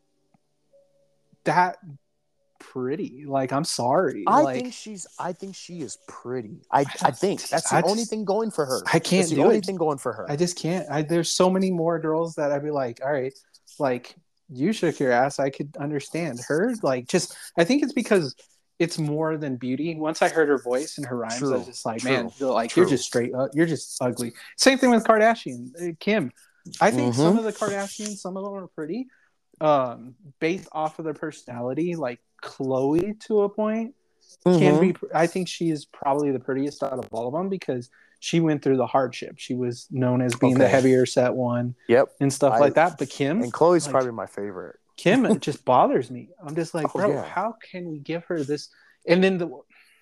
that pretty. Like, I'm sorry. I like, think she's. I think she is pretty. I. I, I think that's the I only just, thing going for her. I can't that's the do only it. thing going for her. I just can't. I, there's so many more girls that I'd be like, all right, like, you shook your ass. I could understand her. Like, just, I think it's because it's more than beauty. Once I heard her voice and her rhymes, True, I was just like, true, man, like, true. you're just straight up. You're just ugly. Same thing with Kardashian, Kim. I think mm-hmm. some of the Kardashians, some of them are pretty, um, based off of their personality. Like Khloe, to a point, mm-hmm. can be. I think she is probably the prettiest out of all of them because she went through the hardship. She was known as being okay. the heavier set one, yep, and stuff I, like that. But Kim and Khloe's like, probably my favorite. Kim, it just bothers me. I'm just like, oh, bro, yeah. how can we give her this? And then the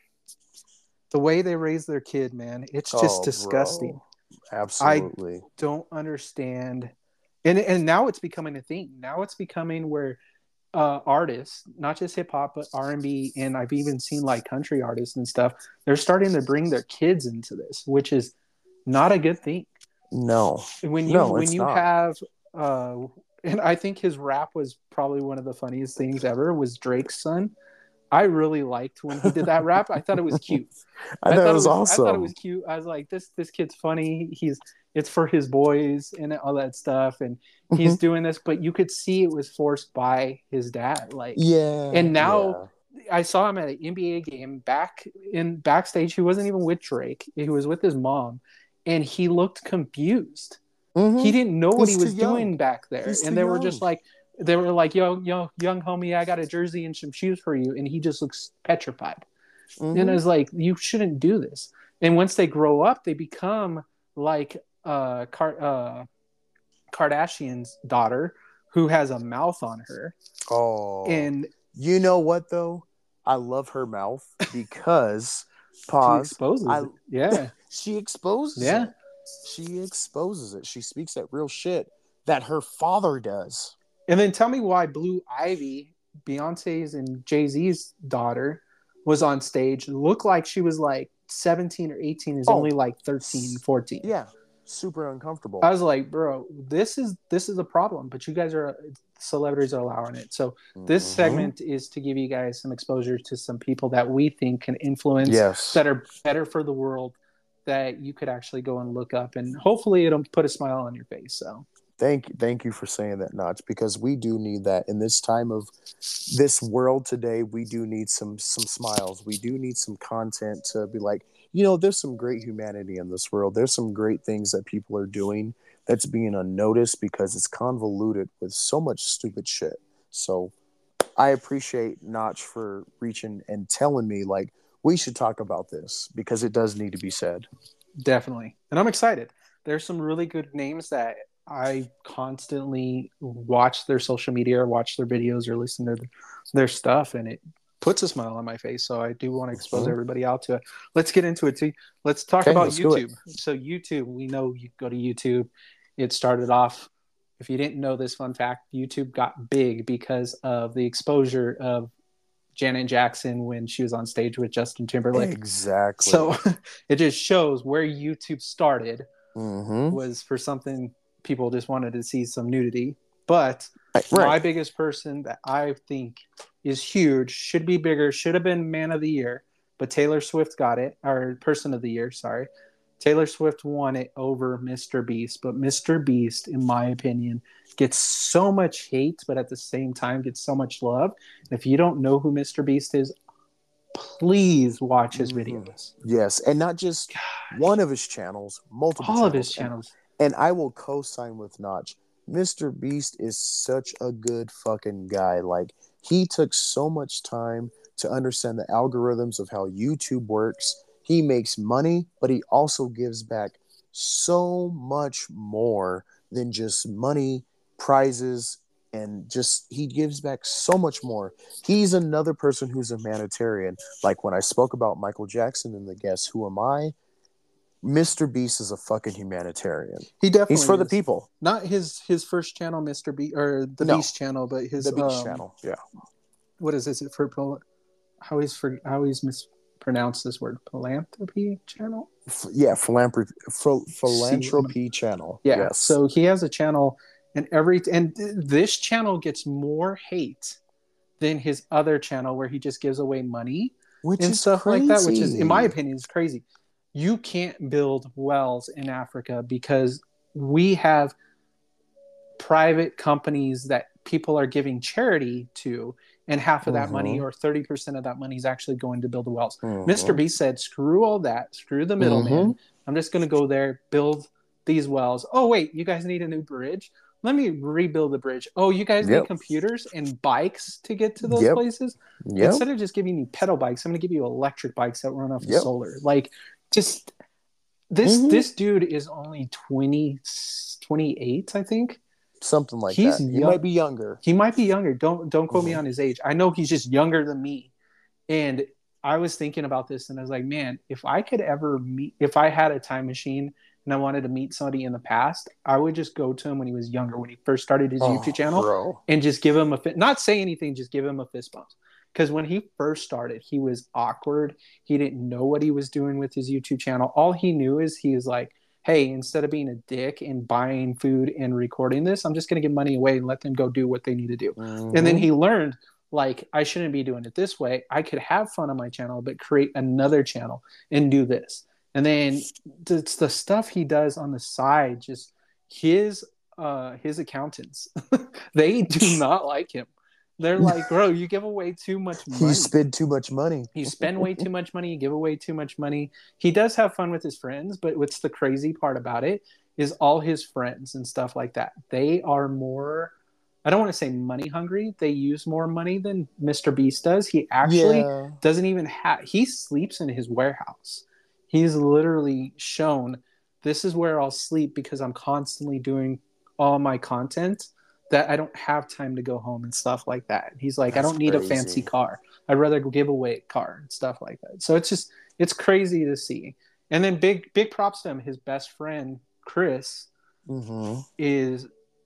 the way they raise their kid, man, it's just oh, disgusting. Bro. Absolutely, I don't understand. And and now it's becoming a thing. Now it's becoming where uh, artists, not just hip hop, but R and B, and I've even seen like country artists and stuff. They're starting to bring their kids into this, which is not a good thing. No, when you no, when it's you not. have, uh, and I think his rap was probably one of the funniest things ever. Was Drake's son. I really liked when he did that rap. I thought it was cute. I, I thought, it was, was awesome. I thought it was cute. I was like, this this kid's funny. He's it's for his boys and all that stuff, and he's mm-hmm. doing this. But you could see it was forced by his dad. Like, yeah. And now yeah. I saw him at an N B A game back in backstage. He wasn't even with Drake. He was with his mom, and he looked confused. Mm-hmm. He didn't know what he's he was doing back there, he's and they were young. just like. They were like, yo, yo, young homie, I got a jersey and some shoes for you. And he just looks petrified. Mm-hmm. And I was like, you shouldn't do this. And once they grow up, they become like uh, Car- uh, Kardashian's daughter who has a mouth on her. Oh. And you know what, though? I love her mouth because, pause. She exposes I, it. Yeah. she exposes yeah. it. She exposes it. She speaks that real shit that her father does. And then tell me why Blue Ivy, Beyonce's and Jay-Z's daughter, was on stage. Looked like she was like seventeen or eighteen, is oh. only like thirteen, fourteen. Yeah, super uncomfortable. I was like, bro, this is this is a problem. But you guys are celebrities are allowing it. So this Mm-hmm. segment is to give you guys some exposure to some people that we think can influence, Yes. that are better for the world, that you could actually go and look up, and hopefully it'll put a smile on your face. So Thank you, thank you for saying that, Notch, because we do need that in this time of this world today. We do need some some smiles. We do need some content to be like, you know, there's some great humanity in this world. There's some great things that people are doing that's being unnoticed because it's convoluted with so much stupid shit. So I appreciate Notch for reaching and telling me like we should talk about this because it does need to be said. definitely, and I'm excited. There's some really good names that I constantly watch their social media, or watch their videos, or listen to their stuff, and it puts a smile on my face. So I do want to expose Mhm. everybody out to it. Let's get into it. Too. Let's talk Okay, about let's do it. YouTube. So YouTube, we know you go to YouTube. It started off. If you didn't know this fun fact, YouTube got big because of the exposure of Janet Jackson when she was on stage with Justin Timberlake. Exactly. So it just shows where YouTube started Mm-hmm. was for something people just wanted to see some nudity. But Right. my biggest person that I think is huge, should be bigger, should have been Man of the Year, but Taylor Swift got it, or Person of the Year, sorry. Taylor Swift won it over Mister Beast, but Mister Beast, in my opinion, gets so much hate, but at the same time gets so much love. And if you don't know who Mister Beast is, please watch his Mhm. videos. Yes, and not just one of his channels, multiple All of channels. his channels. And, and I will co-sign with Notch. Mister Beast is such a good fucking guy. Like he took so much time to understand the algorithms of how YouTube works. He makes money, but he also gives back so much more than just money, prizes, and just he gives back so much more. He's another person who's a humanitarian. Like when I spoke about Michael Jackson in the Guess Who Am I? Mister Beast is a fucking humanitarian. He definitely He's for the is. people. Not his his first channel, Mister Beast, or the No. Beast channel, but his The Beast um, channel. Yeah. What is this? Is it for how he's for how he's mispronounced this word? Philanthropy channel. F- yeah, philanthropy, ph- philanthropy channel. Yeah. Yes. So he has a channel, and every and this channel gets more hate than his other channel where he just gives away money which and is stuff crazy. like that, which is, in my opinion, is crazy. You can't build wells in Africa because we have private companies that people are giving charity to, and half of that Mhm. money or thirty percent of that money is actually going to build the wells. Mhm. Mister Beast said, screw all that, screw the middleman. Mhm. I'm just going to go there, build these wells. Oh, wait, you guys need a new bridge? Let me rebuild the bridge. Oh, you guys Yep. need computers and bikes to get to those Yep. places? Yep. Instead of just giving you pedal bikes, I'm going to give you electric bikes that run off Yep. of solar. Like, just this Mhm. this dude is only twenty, twenty-eight, I think. Something like He's that. He young. might be younger. He might be younger. Don't don't quote me Mhm. on his age. I know he's just younger than me. And I was thinking about this, and I was like, man, if I could ever meet, if I had a time machine and I wanted to meet somebody in the past, I would just go to him when he was younger, when he first started his Oh, YouTube channel, bro. and just give him a fi- not say anything, just give him a fist bump. Because when he first started, he was awkward. He didn't know what he was doing with his YouTube channel. All he knew is he was like, hey, instead of being a dick and buying food and recording this, I'm just going to give money away and let them go do what they need to do. Mhm. And then he learned, like, I shouldn't be doing it this way. I could have fun on my channel, but create another channel and do this. And then it's the stuff he does on the side, just his uh, his accountants, they do not like him. They're like, bro, you give away too much money. You spend too much money. You spend way too much money. You give away too much money. He does have fun with his friends, but what's the crazy part about it is all his friends and stuff like that. They are more, I don't want to say money hungry. They use more money than Mister Beast does. He actually Yeah. doesn't even have, he sleeps in his warehouse. He's literally shown, this is where I'll sleep because I'm constantly doing all my content, that I don't have time to go home and stuff like that. He's like, That's I don't need crazy. a fancy car. I'd rather give away a car and stuff like that. So it's just, it's crazy to see. And then big, big props to him. His best friend, Chris, Mm-hmm. is,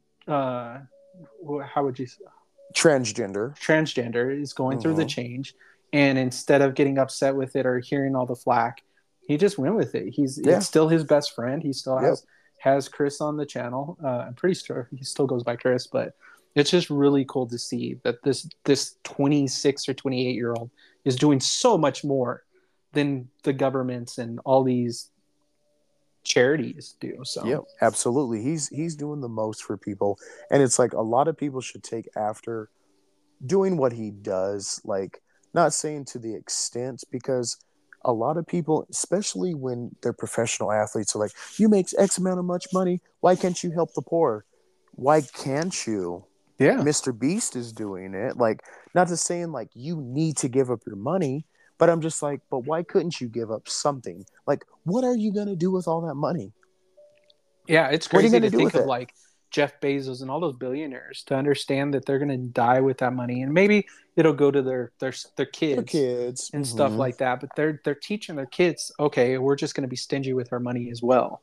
uh, how would you say? Transgender. Transgender, is going Mhm. through the change. And instead of getting upset with it or hearing all the flack, he just went with it. He's Yeah. It's still his best friend. He still Yep. has has Chris on the channel. Uh, I'm pretty sure he still goes by Chris, but It's just really cool to see that this this twenty-six or twenty-eight year old is doing so much more than the governments and all these charities do. So Yep, absolutely. He's he's doing the most for people, and it's like a lot of people should take after doing what he does. Like, not saying to the extent, because a lot of people, especially when they're professional athletes, are like, "You make X amount of much money. Why can't you help the poor? Why can't you?" yeah, mister Beast is doing it. Like, not to saying like you need to give up your money, but I'm just like, but why couldn't you give up something? Like, what are you gonna do with all that money? yeah, it's What are you crazy gonna to do think with of it? like Jeff Bezos and all those billionaires to understand that they're going to die with that money, and maybe it'll go to their their their Their kids kids. and stuff Mm-hmm. like that. But they're they're teaching their kids, okay, we're just going to be stingy with our money as well.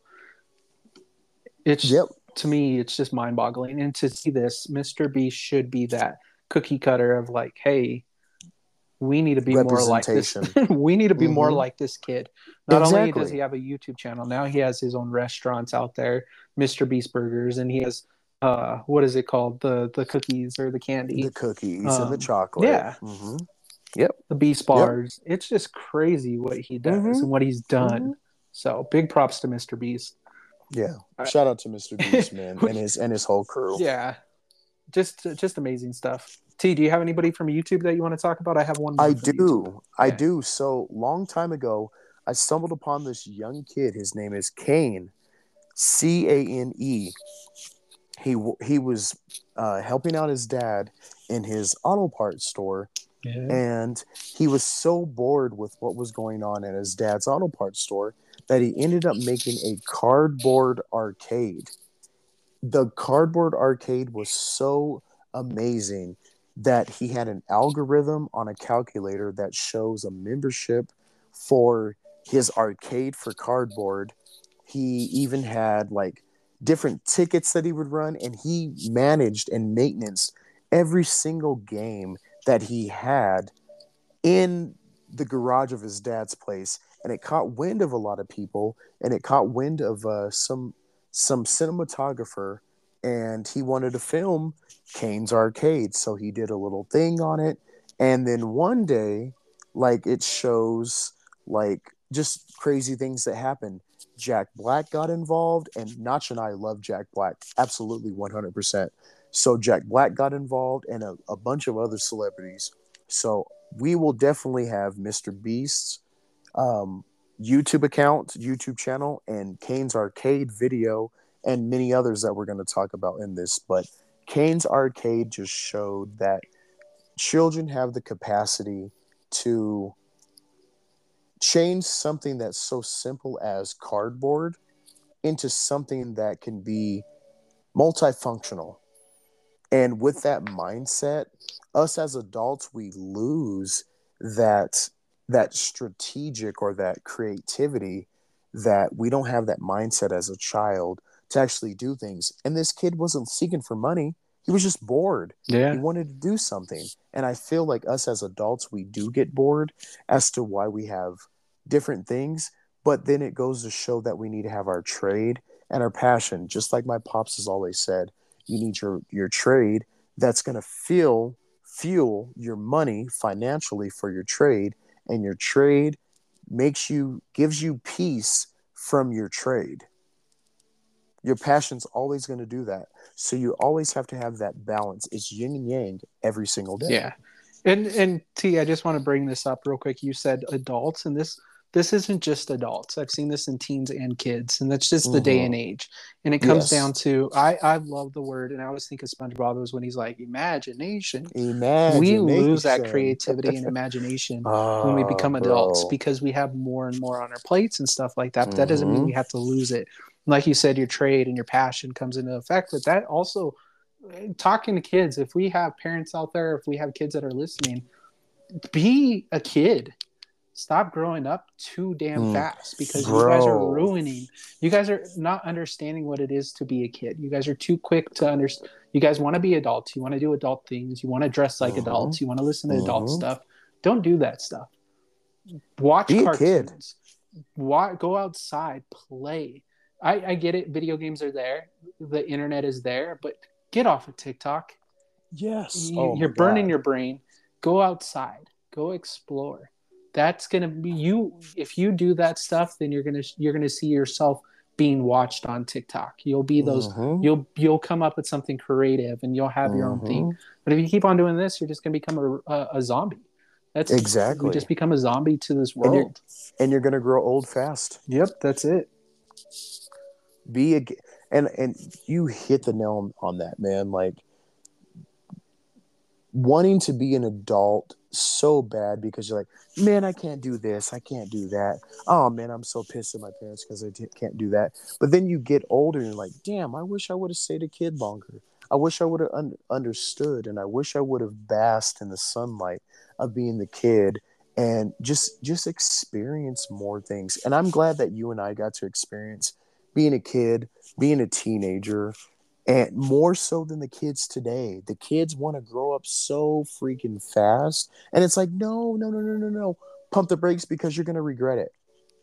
It's Yep. to me, it's just mind boggling. And to see this, mister Beast should be that cookie cutter of like, hey, we need to be more like this. Representation. We need to be more Mm-hmm. like this kid. Not only does he Exactly. have a YouTube channel, now he has his own restaurants out there, mister Beast Burgers, and he has uh what is it called? The the cookies or the The candy. cookies and the Um chocolate. yeah, Mm-hmm. Yep. the Beast Yep. bars. It's just crazy what he does Mm-hmm. and what he's Mm-hmm. done. So big props to mister Beast. Yeah. I, Shout out to mister Beast, man, and his and his whole crew. yeah, just just amazing stuff. T, do you have anybody from YouTube that you want to talk about? I have one I more from YouTube. do. I Yeah. do. So long time ago, I stumbled upon this young kid. His name is Kane, C A N E. He he was uh, helping out his dad in his auto parts store, Yeah. and he was so bored with what was going on at his dad's auto parts store that he ended up making a cardboard arcade. The cardboard arcade was so amazing that he had an algorithm on a calculator that shows a membership for his arcade for cardboard. He even had like different tickets that he would run, and he managed and maintenance every single game that he had in the garage of his dad's place. And it caught wind of a lot of people, and it caught wind of uh, some some cinematographer, and he wanted to film Kane's Arcade, so he did a little thing on it. And then one day, like, it shows like just crazy things that happen. Jack Black got involved, and Notch and I love Jack Black absolutely one hundred percent. So Jack Black got involved, and a, a bunch of other celebrities. So we will definitely have mister Beast's um, YouTube account, YouTube channel, and Kane's Arcade video, and many others that we're going to talk about in this. But Kane's Arcade just showed that children have the capacity to change something that's so simple as cardboard into something that can be multifunctional. And with that mindset, us as adults, we lose that that strategic or that creativity, that we don't have that mindset as a child to actually do things. And this kid wasn't seeking for money. He was just bored. He Yeah. wanted to do something. And I feel like us as adults, we do get bored as to why we have different things. But then it goes to show that we need to have our trade and our passion. Just like my pops has always said, you need your, your trade that's going to feel fuel your money financially for your trade, and your trade makes you gives you peace from your trade. Your passion's always going to do that. So you always have to have that balance. It's yin and yang every single day. Yeah. And and T, I just want to bring this up real quick. You said adults, and this this isn't just adults. I've seen this in teens and kids, and that's just the day and Mm-hmm. age. And it comes down Yes. to I I love the word, and I always think of SpongeBob was when he's like imagination. We lose that Imagination. creativity and imagination when we Ah, become adults bro. because we have more and more on our plates and stuff like that. But that doesn't mean Mm-hmm. we have to lose it. Like you said, your trade and your passion comes into effect, but that also talking to kids, if we have parents out there, if we have kids that are listening, be a kid. Stop growing up too damn Mm. fast, because you guys are Bro. ruining, you guys are not understanding what it is to be a kid. You guys are too quick to understand. You guys want to be adults. You want to do adult things. You want to dress like Mm-hmm. adults. You want to listen to adult Mm-hmm. stuff. Don't do that stuff. Watch Be a kid. cartoons. Watch, go outside, play. I, I get it. Video games are there. The internet is there, but get off of TikTok. Yes. You, Oh you're my burning God. your brain. Go outside. Go explore. That's gonna be you. If you do that stuff, then you're gonna you're gonna see yourself being watched on TikTok. You'll be those. Mm-hmm. You'll you'll come up with something creative, and you'll have your own thing. Mm-hmm. But if you keep on doing this, you're just gonna become a, a, a zombie. That's we Exactly. just become a zombie to this And you're world. and you're gonna grow old fast. Yep, that's it. Be a and and you hit the nail on that, man. Like wanting to be an adult so bad because you're like, man, I can't do this, I can't do that. Oh man, I'm so pissed at my parents because I t- can't do that. But then you get older and you're like, damn, I wish I would have stayed a kid longer. I wish I would have un- understood, and I wish I would have basked in the sunlight of being the kid and just just experience more things. And I'm glad that you and I got to experience being a kid, being a teenager, and more so than the kids today. The kids want to grow up so freaking fast. And it's like, no, no, no, no, no, no. Pump the brakes because you're going to regret it.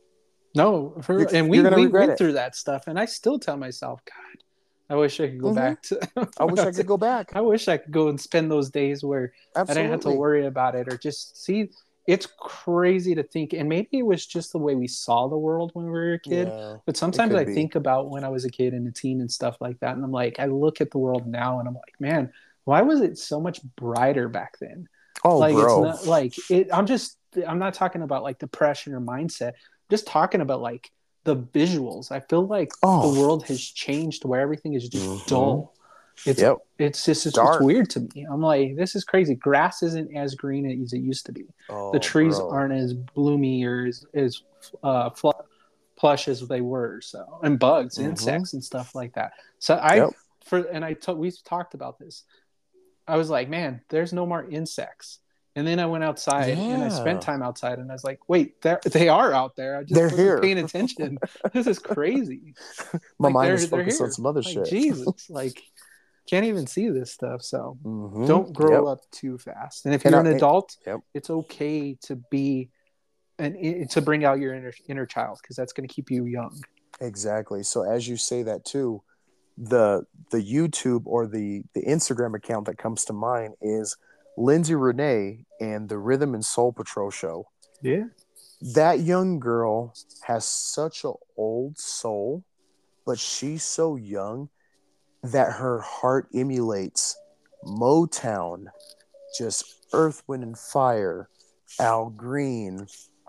No, for, You're, and you're we going to we regret went it. through that stuff, and I still tell myself, God, I wish I could go Mm-hmm. back to. I wish I could go back. I wish I could go and spend those days where I didn't have to Absolutely. worry about it, or just see. It's crazy to think, and maybe it was just the way we saw the world when we were a kid. Yeah, But it sometimes could I be. think about when I was a kid and a teen and stuff like that, and I'm like, I look at the world now, and I'm like, man, why was it so much brighter back then? Oh, Like it's bro. not like it. I'm just. I'm not talking about like depression or mindset. I'm just talking about like the visuals. I feel like the Oh. world has changed where everything is just Mm-hmm. dull. It's Yep. it's just it's, it's Dark. weird to me. I'm like, this is crazy. Grass isn't as green as it used to be. The Oh, trees bro. aren't as bloomy or as, as uh, fl- plush as they were. So and bugs, Mm-hmm. insects, and stuff like that. So I Yep. for and I t- we've talked about this. I was like, man, there's no more insects. And then I went outside and I spent Yeah. time outside, and I was like, wait, they are out there. I just They're wasn't here. paying attention. This is crazy. My Like mind they're is they're focused on here. some other Like shit. Jesus. Like can't even see this stuff. So Mm-hmm. don't grow Yep. up too fast. And if And you're I, an it, adult, yep. it's okay to be and to bring out your inner inner child, because that's going to keep you young. Exactly. So as you say that too, the the YouTube or the the Instagram account that comes to mind is Lindsay Renee and the Rhythm and Soul Patrol show. Yeah. That young girl has such an old soul, but she's so young that her heart emulates Motown, just Earth, Wind, and Fire, Al Green,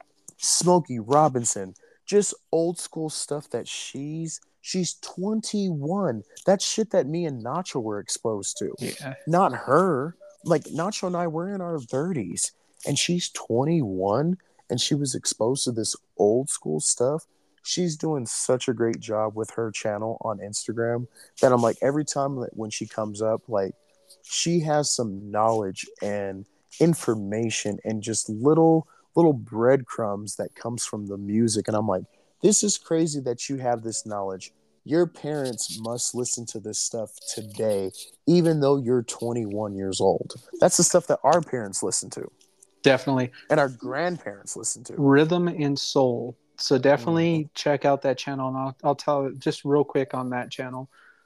Smokey Robinson, just old school stuff that she's she's twenty-one. That's shit that me and Nacho were exposed to. Yeah. Not her. Like Nacho and I were in our thirties and she's twenty-one and she was exposed to this old school stuff. She's doing such a great job with her channel on Instagram that I'm like, every time that when she comes up, like she has some knowledge and information and just little little breadcrumbs that comes from the music. And I'm like, this is crazy that you have this knowledge. Your parents must listen to this stuff today, even though you're twenty-one years old. That's the stuff that our parents listen to Definitely. and our grandparents listen to. Rhythm and Soul. So definitely Mm-hmm. check out that channel. And I'll, I'll tell just real quick on that channel.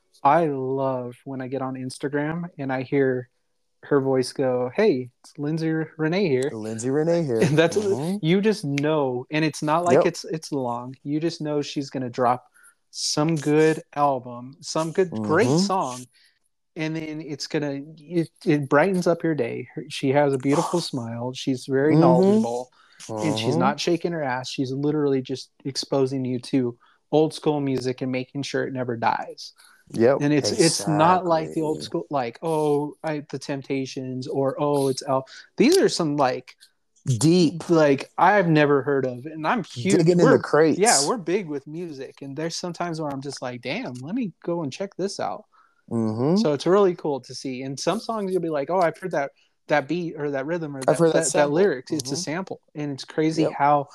I love when I get on Instagram and I hear her voice go, "Hey, it's Lindsay Renee here." Lindsay Renee here. And that's Mm-hmm. you just know, and it's not like Yep. it's it's long. You just know she's gonna drop some good album, some good great Mm-hmm. song, and then it's gonna it, it brightens up your day. She has a beautiful smile. She's very Mm-hmm. knowledgeable, Mm-hmm. and she's not shaking her ass. She's literally just exposing you to old school music and making sure it never dies. Yep. And it's exactly. it's not like the old school, like, oh, I, the Temptations, or oh, it's L. These are some like deep, like I've never heard of, and I'm huge. digging We're, in the crates. Yeah, we're big with music, and there's sometimes where I'm just like, damn, let me go and check this out. Mm-hmm. So it's really cool to see. And some songs you'll be like, oh, I've heard that that beat or that rhythm or that I've heard that, that, that lyrics. Mm-hmm. It's a sample, and it's crazy Yep. how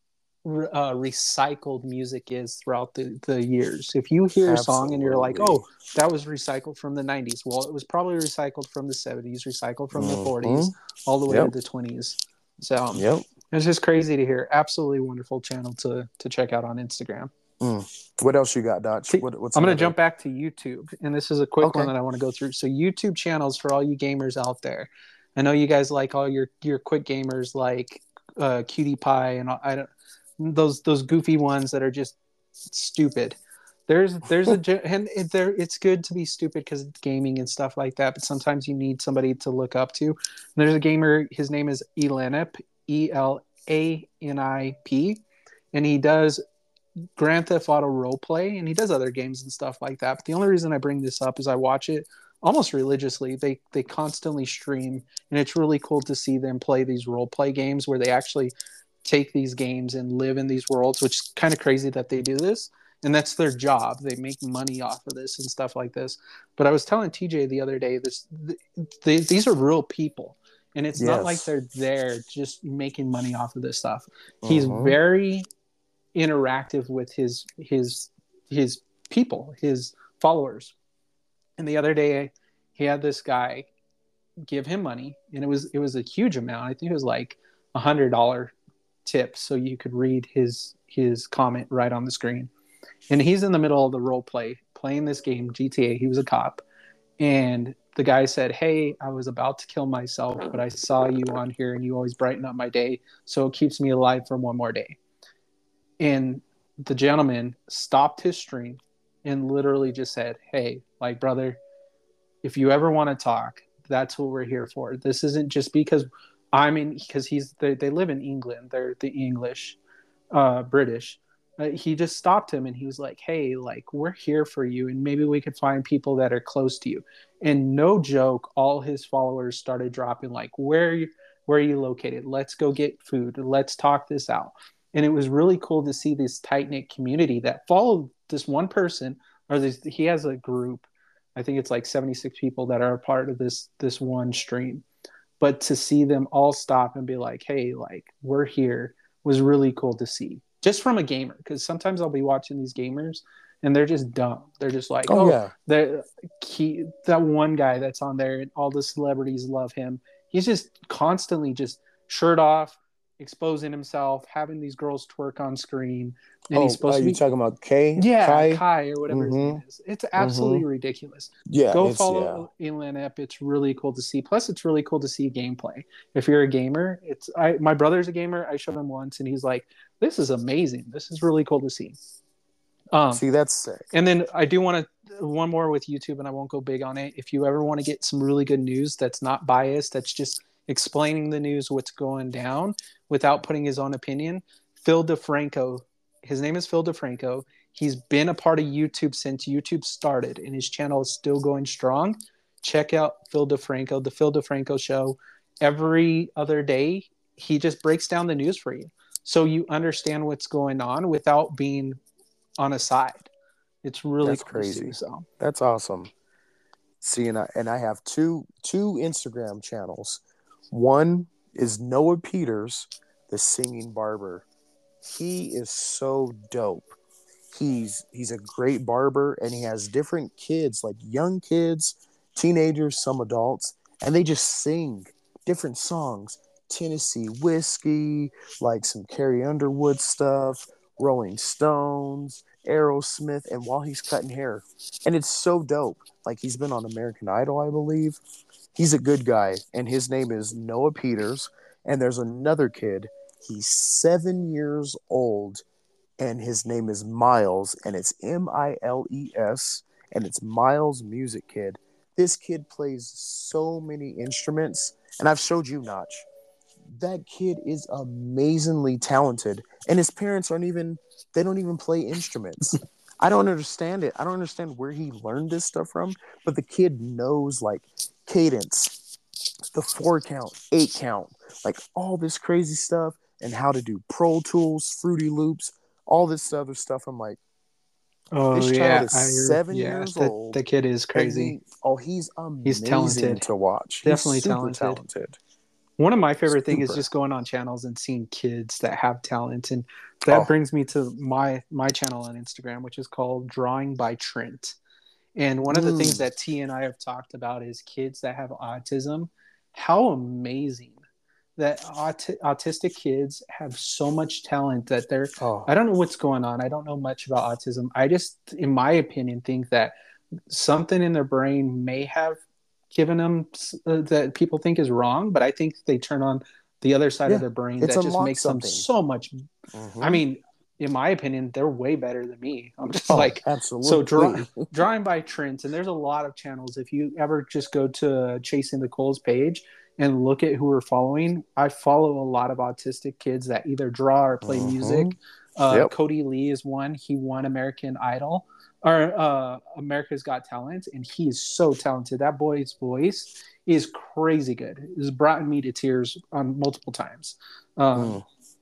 uh, recycled music is throughout the, the years. If you hear a song and you're like, oh, that was recycled from the nineties, well, it was probably recycled from the seventies, recycled from mm-hmm. the forties, all the way yep. to the twenties. So um, yep. it's just crazy to hear. Absolutely wonderful channel to to check out on Instagram. Mm. What else you got, Dutch? See, What, what's I'm going to another? jump back to YouTube, and this is a quick one Okay. that I want to go through. So YouTube channels for all you gamers out there. I know you guys like all your your quick gamers like uh, Cutie Pie and all, I don't those those goofy ones that are just stupid. There's there's a and it, there it's good to be stupid because it's gaming and stuff like that. But sometimes you need somebody to look up to. And there's a gamer. His name is Elanip, E L A N I P, and he does Grand Theft Auto roleplay, and he does other games and stuff like that. But the only reason I bring this up is I watch it almost religiously. They they constantly stream, and it's really cool to see them play these roleplay games where they actually take these games and live in these worlds, which is kind of crazy that they do this. And that's their job. They make money off of this and stuff like this. But I was telling T J the other day, this they, these are real people, and it's not like Yes. they're there just making money off of this stuff. He's Mm-hmm. very interactive with his his his people, his followers. And the other day, he had this guy give him money, and it was it was a huge amount. I think it was like a hundred dollar tip, so you could read his his comment right on the screen. And he's in the middle of the role play, playing this game, G T A. He was a cop, and the guy said, "Hey, I was about to kill myself, but I saw you on here, and you always brighten up my day, so it keeps me alive for one more day." And the gentleman stopped his stream and literally just said, "Hey, like, brother, if you ever want to talk, that's what we're here for. This isn't just because I'm in, because he's they, they live in England. They're the English, uh, British." Uh, he just stopped him and he was like, "Hey, like, we're here for you, and maybe we could find people that are close to you." And no joke, all his followers started dropping like, "Where are you, where are you located? Let's go get food. Let's talk this out." And it was really cool to see this tight knit community that followed this one person, or this, he has a group. I think it's like seventy-six people that are a part of this this one stream. But to see them all stop and be like, "Hey, like, we're here," was really cool to see. Just from a gamer, because sometimes I'll be watching these gamers and they're just dumb. They're just like, Oh "Oh, yeah. that that one guy that's on there, and all the celebrities love him." He's just constantly just shirt off, exposing himself, having these girls twerk on screen, and he's Oh, uh, supposed to you be, talking about K yeah, Kai? Kai or whatever his name Mm-hmm. is. It's absolutely Mm-hmm. ridiculous. Yeah, Go it's yeah. follow Elon Ep. It's really cool to see. Plus, it's really cool to see gameplay. If you're a gamer, it's I. My brother's a gamer. I showed him once, and he's like, "This is amazing. This is really cool to see." Um, See, that's sick. and then I do want to one more with YouTube, and I won't go big on it. If you ever want to get some really good news that's not biased, that's just explaining the news, what's going down, without putting his own opinion, Phil DeFranco. His name is Phil DeFranco. He's been a part of YouTube since YouTube started, and his channel is still going strong. Check out Phil DeFranco, the Phil DeFranco Show. Every other day, he just breaks down the news for you, so you understand what's going on without being on a side. It's really That's cool to see. crazy. So That's awesome. See, and I, and I have two two Instagram channels. One is Noah Peters, the singing barber. He is so dope. He's he's a great barber, and he has different kids, like young kids, teenagers, some adults, and they just sing different songs. Tennessee Whiskey, like some Carrie Underwood stuff, Rolling Stones, Aerosmith, and while he's cutting hair. And it's so dope. Like, he's been on American Idol, I believe. He's a good guy, and his name is Noah Peters. And there's another kid. He's seven years old, and his name is Miles, and it's M I L E S, and it's Miles Music Kid. This kid plays so many instruments, and I've showed you, Notch. That kid is amazingly talented, and his parents aren't even, they don't even play instruments. I don't understand it. I don't understand where he learned this stuff from, but the kid knows, like, cadence, the four count, eight count, like all this crazy stuff, and how to do Pro Tools, Fruity Loops, all this other stuff. I'm like, oh this child yeah, is I seven yeah, years that old, the kid is and crazy. he, oh, he's He's amazing talented. to watch. He's Definitely super talented. talented. One of my favorite things is Super. just going on channels and seeing kids that have talent, and that Oh, brings me to my my channel on Instagram, which is called Drawing by Trent. And one of the things mm, that T and I have talked about is kids that have autism. How amazing that aut- autistic kids have so much talent that they're, Oh, I don't know what's going on. I don't know much about autism. I just, in my opinion, think that something in their brain may have given them uh, that people think is wrong, but I think they turn on the other side of yeah. their brain It's that just unlocked makes them something. so much. I Mm-hmm. mean, in my opinion, they're way better than me. I'm just Oh, like, so draw, absolutely. drawing by Trent, and there's a lot of channels. If you ever just go to Chasing the Coles page and look at who we're following, I follow a lot of autistic kids that either draw or play Mm-hmm. music. Uh, Yep. Cody Lee is one. He won American Idol or uh, America's Got Talent, and he is so talented. That boy's voice is crazy good. It has brought me to tears on multiple times. Um, Mm.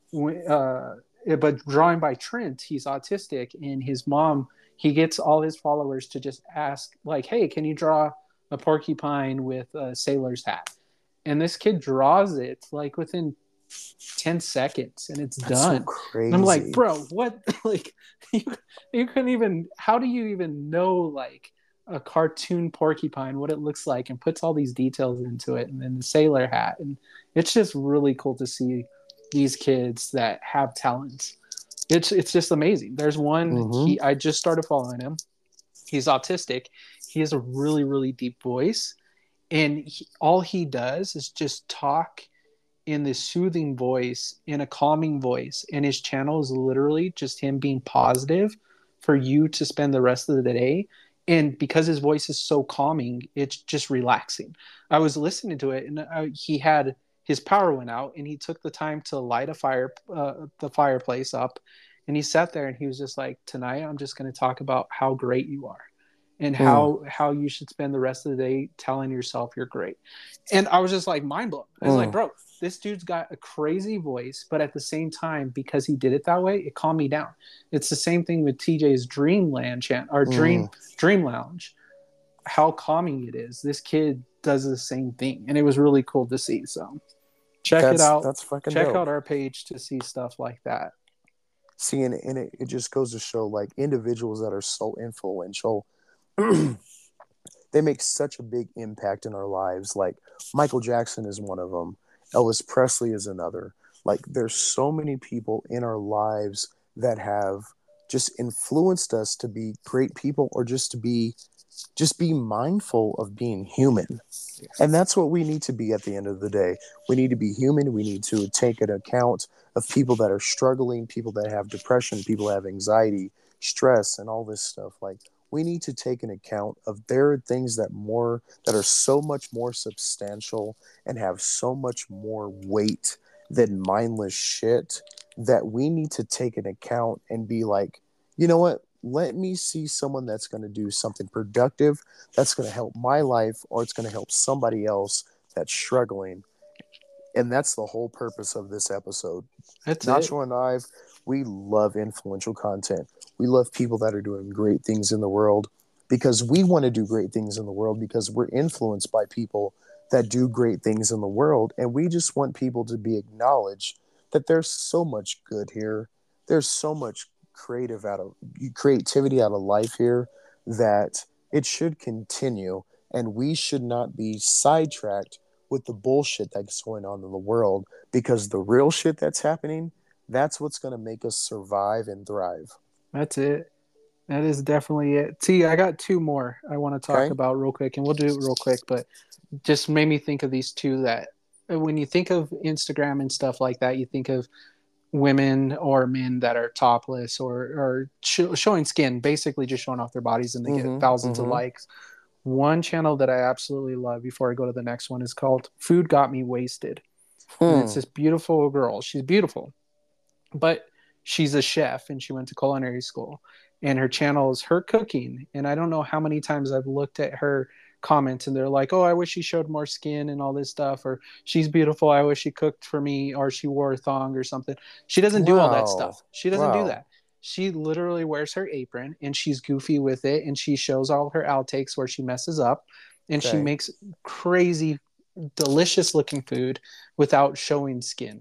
uh, but drawing by Trent, he's autistic, and his mom, he gets all his followers to just ask, like, "Hey, can you draw a porcupine with a sailor's hat?" And this kid draws it like within ten seconds, and it's That's so done. And I'm like, crazy. bro, what? Like, you, you couldn't even. How do you even know like a cartoon porcupine, what it looks like, and puts all these details into it, and then the sailor hat, and it's just really cool to see these kids that have talents. It's it's just amazing. There's one Mm-hmm. he I just started following him. He's autistic. He has a really really deep voice, and he, all he does is just talk in this soothing voice, in a calming voice, and his channel is literally just him being positive for you to spend the rest of the day. And because his voice is so calming, it's just relaxing. I was listening to it, and uh, he had his power went out, and he took the time to light a fire, uh, the fireplace up, and he sat there and he was just like, "Tonight, I'm just going to talk about how great you are, and Mm. how how you should spend the rest of the day telling yourself you're great." And I was just like mind blown. I was like, Mm. bro, this dude's got a crazy voice, but at the same time, because he did it that way, it calmed me down. It's the same thing with T J's Dreamland chant or Dream Mm. Dream Lounge. How calming it is. This kid does the same thing, and it was really cool to see. So check it That's out. that's fucking Check out dope. our page to see stuff like that. See, and, and it, it just goes to show like individuals that are so influential, they make such a big impact in our lives. Like Michael Jackson is one of them. Elvis Presley is another. Like there's so many people in our lives that have just influenced us to be great people or just to be just be mindful of being human. And that's what we need to be at the end of the day. We need to be human. We need to take an account of people that are struggling, people that have depression, people that have anxiety, stress, and all this stuff. Like we need to take an account of there are things that more that are so much more substantial and have so much more weight than mindless shit that we need to take an account and be like, you know what? Let me see someone that's going to do something productive that's going to help my life or it's going to help somebody else that's struggling. And that's the whole purpose of this episode. That's it. Nacho and I, we love influential content. We love people that are doing great things in the world because we want to do great things in the world because we're influenced by people that do great things in the world. And we just want people to be acknowledged that there's so much good here. There's so much creative out of creativity out of life here that it should continue and we should not be sidetracked with the bullshit that's going on in the world because the real shit that's happening, that's what's going to make us survive and thrive. That's it. That is definitely it. T, I got two more I want to talk Okay? about real quick, and we'll do it real quick, but just made me think of these two that when you think of Instagram and stuff like that, you think of women or men that are topless or, or sh- showing skin, basically just showing off their bodies, and they get Mm-hmm. thousands of Mm-hmm. likes. One channel that I absolutely love before I go to the next one is called Food Got Me Wasted. And it's Hmm. this beautiful girl. She's beautiful, but she's a chef and she went to culinary school. And her channel is her cooking. And I don't know how many times I've looked at her comments and they're like, "Oh, I wish she showed more skin and all this stuff," or "She's beautiful. I wish she cooked for me," or "She wore a thong," or something. She doesn't do all that Wow. stuff. She doesn't do Wow. that. She literally wears her apron and she's goofy with it and she shows all her outtakes where she messes up and she Okay. makes crazy delicious looking food without showing skin.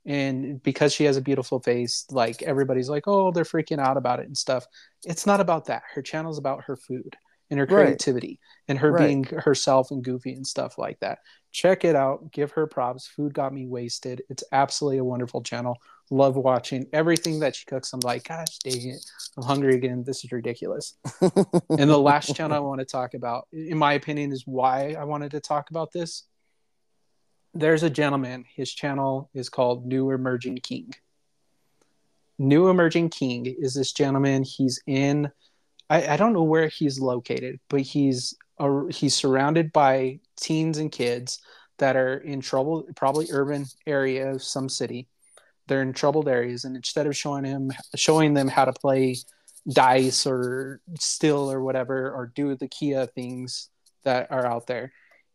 And because she has a beautiful face, like everybody's like, "Oh, they're freaking out about it and stuff." It's not about that. Her channel's about her food. and her Right. creativity and her Right. being herself and goofy and stuff like that. Check it out. Give her props. Food Got Me Wasted. It's absolutely a wonderful channel. Love watching everything that she cooks. I'm like, gosh dang it. I'm hungry again. This is ridiculous. And the last channel I want to talk about, in my opinion, is why I wanted to talk about this. There's a gentleman. His channel is called New Emerging King. New Emerging King is this gentleman. He's in, I, I don't know where he's located, but he's a, he's surrounded by teens and kids that are in trouble, probably urban area of some city. They're in troubled areas, and instead of showing him showing them how to play dice or still or whatever, or do the Kia things that are out there,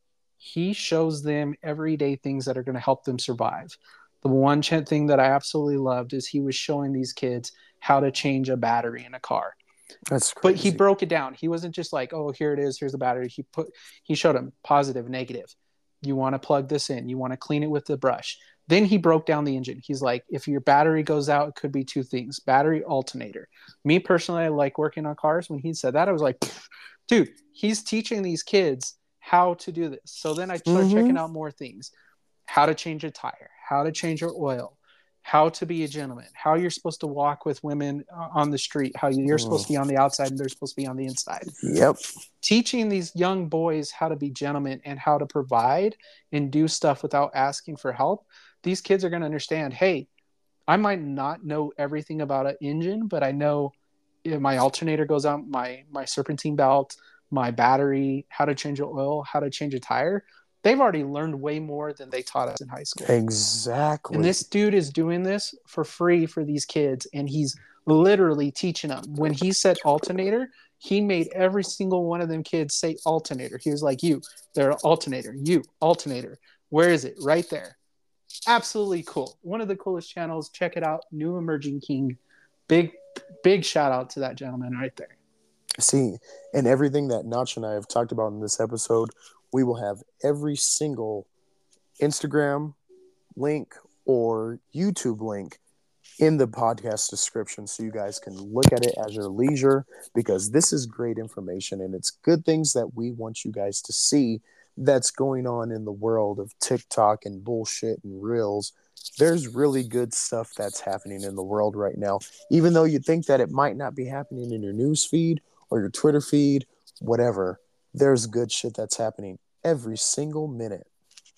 he shows them everyday things that are going to help them survive. The one thing that I absolutely loved is he was showing these kids how to change a battery in a car. That's crazy. But he broke it down. He wasn't just like, oh, here it is, here's the battery. He put he showed them positive, negative. You want to plug this in, you want to clean it with the brush. Then he broke down the engine. He's like, if your battery goes out, it could be two things: battery, alternator. Me personally, I like working on cars. When he said that, I was like, dude, he's teaching these kids how to do this. So then I started mm-hmm. checking out more things: how to change a tire, how to change your oil, how to be a gentleman, how you're supposed to walk with women on the street, how you're mm. supposed to be on the outside and they're supposed to be on the inside. Yep. Teaching these young boys how to be gentlemen and how to provide and do stuff without asking for help. These kids are going to understand, hey, I might not know everything about an engine, but I know if my alternator goes out, my, my serpentine belt, my battery, how to change an oil, how to change a tire. They've already learned way more than they taught us in high school. Exactly. And this dude is doing this for free for these kids, and he's literally teaching them. When he said alternator, he made every single one of them kids say alternator. He was like, you, they're alternator, you, alternator. Where is it? Right there. Absolutely cool. One of the coolest channels. Check it out. New Emerging King. Big, big shout out to that gentleman right there. See, and everything that Notch and I have talked about in this episode, we will have every single Instagram link or YouTube link in the podcast description so you guys can look at it as your leisure, because this is great information and it's good things that we want you guys to see that's going on in the world of TikTok and bullshit and reels. There's really good stuff that's happening in the world right now, even though you think that it might not be happening in your news feed or your Twitter feed, whatever. There's good shit that's happening every single minute.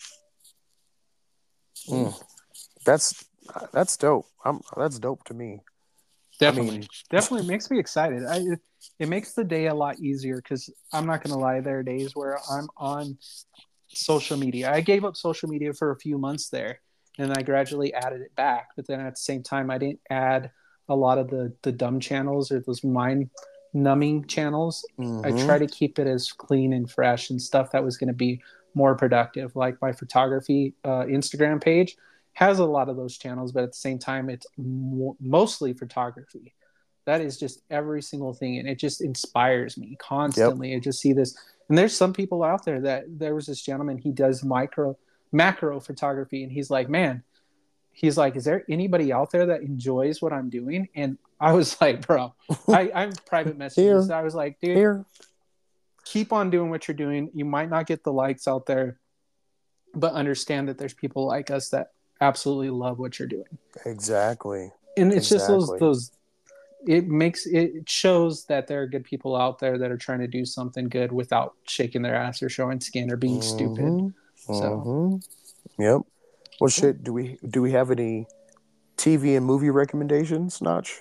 Mm. That's that's dope. I'm, that's dope to me. Definitely, I mean, definitely makes me excited. I, it, it makes the day a lot easier because I'm not gonna lie, there are days where I'm on social media. I gave up social media for a few months there, and I gradually added it back. But then at the same time, I didn't add a lot of the the dumb channels or those mind numbing channels. Mm-hmm. I try to keep it as clean and fresh and stuff that was going to be more productive. Like my photography uh, Instagram page has a lot of those channels, but at the same time, it's mo- mostly photography. That is just every single thing, and it just inspires me constantly. Yep. I just see this, and there's some people out there that there was this gentleman. He does micro macro photography, and he's like, man. He's like, is there anybody out there that enjoys what I'm doing? And I was like, bro, I, I'm private messages. I was like, dude, Here. keep on doing what you're doing. You might not get the likes out there, but understand that there's people like us that absolutely love what you're doing. Exactly. And it's exactly. just those, those, it makes, it shows that there are good people out there that are trying to do something good without shaking their ass or showing skin or being mm-hmm. stupid. So, mm-hmm. Yep. Well, shit, do we do we have any T V and movie recommendations, Notch?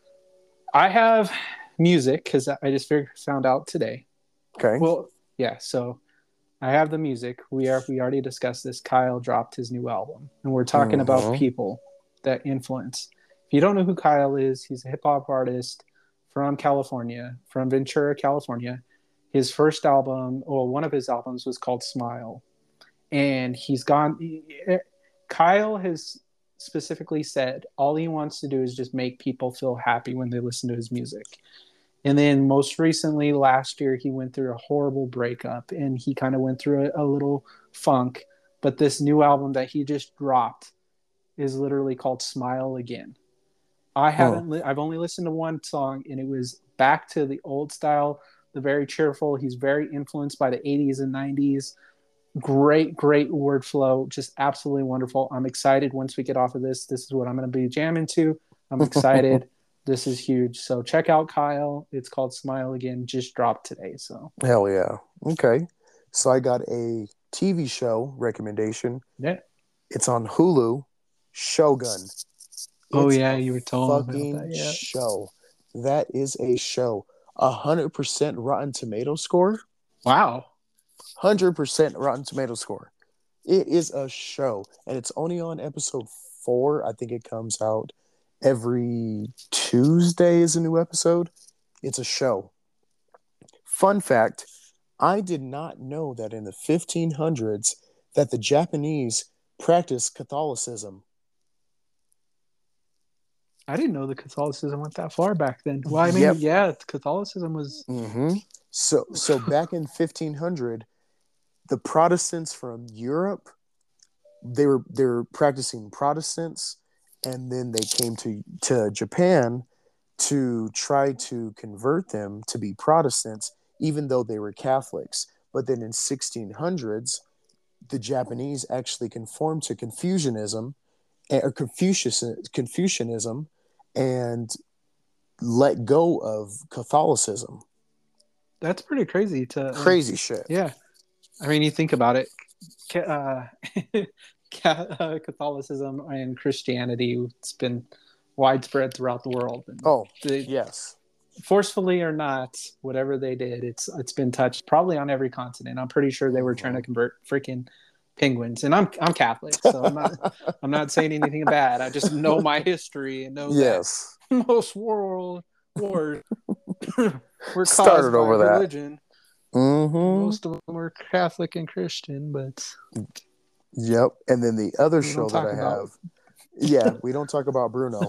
I have music because I just figured, found out today. Okay. Well, yeah, so I have the music. We are we already discussed this. Kyle dropped his new album, and we're talking mm-hmm. about people that influence. If you don't know who Kyle is, he's a hip-hop artist from California, from Ventura, California. His first album, or one of his albums, was called Smile. And he's gone... Kyle has specifically said all he wants to do is just make people feel happy when they listen to his music. And then most recently, last year, he went through a horrible breakup and he kind of went through a, a little funk. But this new album that he just dropped is literally called Smile Again. I haven't, li- I've only listened to one song, and it was back to the old style, very cheerful. He's very influenced by the eighties and nineties. Great, great word flow. Just absolutely wonderful. I'm excited once we get off of this. This is what I'm going to be jamming to. I'm excited. This is huge. So check out Kyle. It's called Smile Again. Just dropped today. So hell yeah. Okay. So I got a T V show recommendation. yeah. It's on Hulu. Shogun. It's oh yeah, you were told fucking about that. Yeah. show. That is a show. A hundred percent Rotten Tomato score. Wow. Hundred percent Rotten Tomato score. It is a show, and it's only on episode four. I think it comes out every Tuesday is a new episode. It's a show. Fun fact, I did not know that in the fifteen hundreds that the Japanese practiced Catholicism. I didn't know the Catholicism went that far back then. Well, I mean, yep. yeah, Catholicism was. Mm-hmm. So, so back in fifteen hundred, the Protestants from Europe, they were they were practicing Protestants, and then they came to to Japan to try to convert them to be Protestants, even though they were Catholics. But then in sixteen hundreds, the Japanese actually conformed to Confucianism, or Confucius, Confucianism, and let go of Catholicism. That's pretty crazy. To crazy uh, shit. Yeah, I mean, you think about it. Uh, Catholicism and Christianity, it's been widespread throughout the world. And oh, they, yes. Forcefully or not, whatever they did, it's it's been touched probably on every continent. I'm pretty sure they were trying to convert freaking penguins, and I'm I'm Catholic, so I'm not I'm not saying anything bad. I just know my history and know yes. that most world wars were started caused by over religion. That. Mm-hmm. Most of them were Catholic and Christian, but yep. And then the other show that I about... have, yeah, we don't talk about Bruno.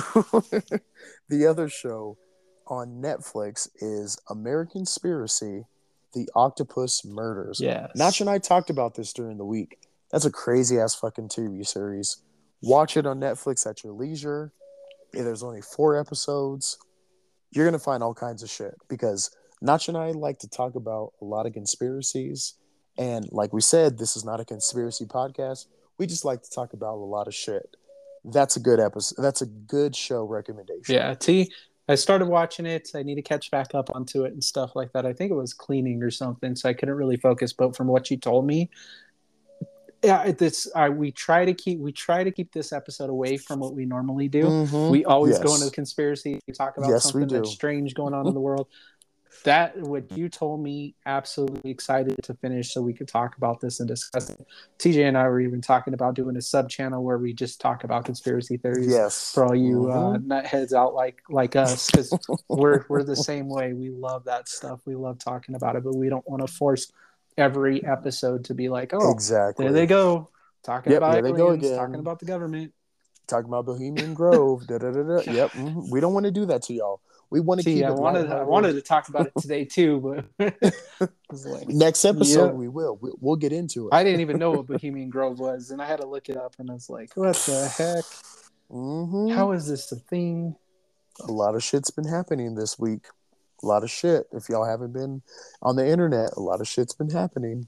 The other show on Netflix is American Conspiracy, The Octopus Murders. Yes. Nach and I talked about this during the week. That's a crazy ass fucking T V series. Watch it on Netflix at your leisure. Yeah, there's only four episodes. You're gonna find all kinds of shit because Nach and I like to talk about a lot of conspiracies. And like we said, this is not a conspiracy podcast. We just like to talk about a lot of shit. That's a good episode. That's a good show recommendation. Yeah, T. I started watching it. I need to catch back up onto it and stuff like that. I think it was cleaning or something, so I couldn't really focus. But from what you told me, yeah, this I we try to keep we try to keep this episode away from what we normally do. Mm-hmm. We always yes. go into the conspiracy. We talk about yes, something that's strange going on in the world. That what you told me, absolutely excited to finish so we could talk about this and discuss it. T J and I were even talking about doing a sub channel where we just talk about conspiracy theories. Yes, for all you mm-hmm. uh, nutheads out like like us, because we're we're the same way. We love that stuff. We love talking about it, but we don't want to force every episode to be like, oh, exactly. There they go talking yep, about there they go again. talking about the government, talking about Bohemian Grove. da, da, da, da. Yep, mm-hmm. We don't want to do that to y'all. We want to See, keep I it wanted, I wanted to talk about it today too, but like, next episode yeah. we will. We, we'll get into it. I didn't even know what Bohemian Grove was, and I had to look it up, and I was like, "What the heck? Mm-hmm. How is this a thing?" A lot of shit's been happening this week. A lot of shit. If y'all haven't been on the internet, a lot of shit's been happening.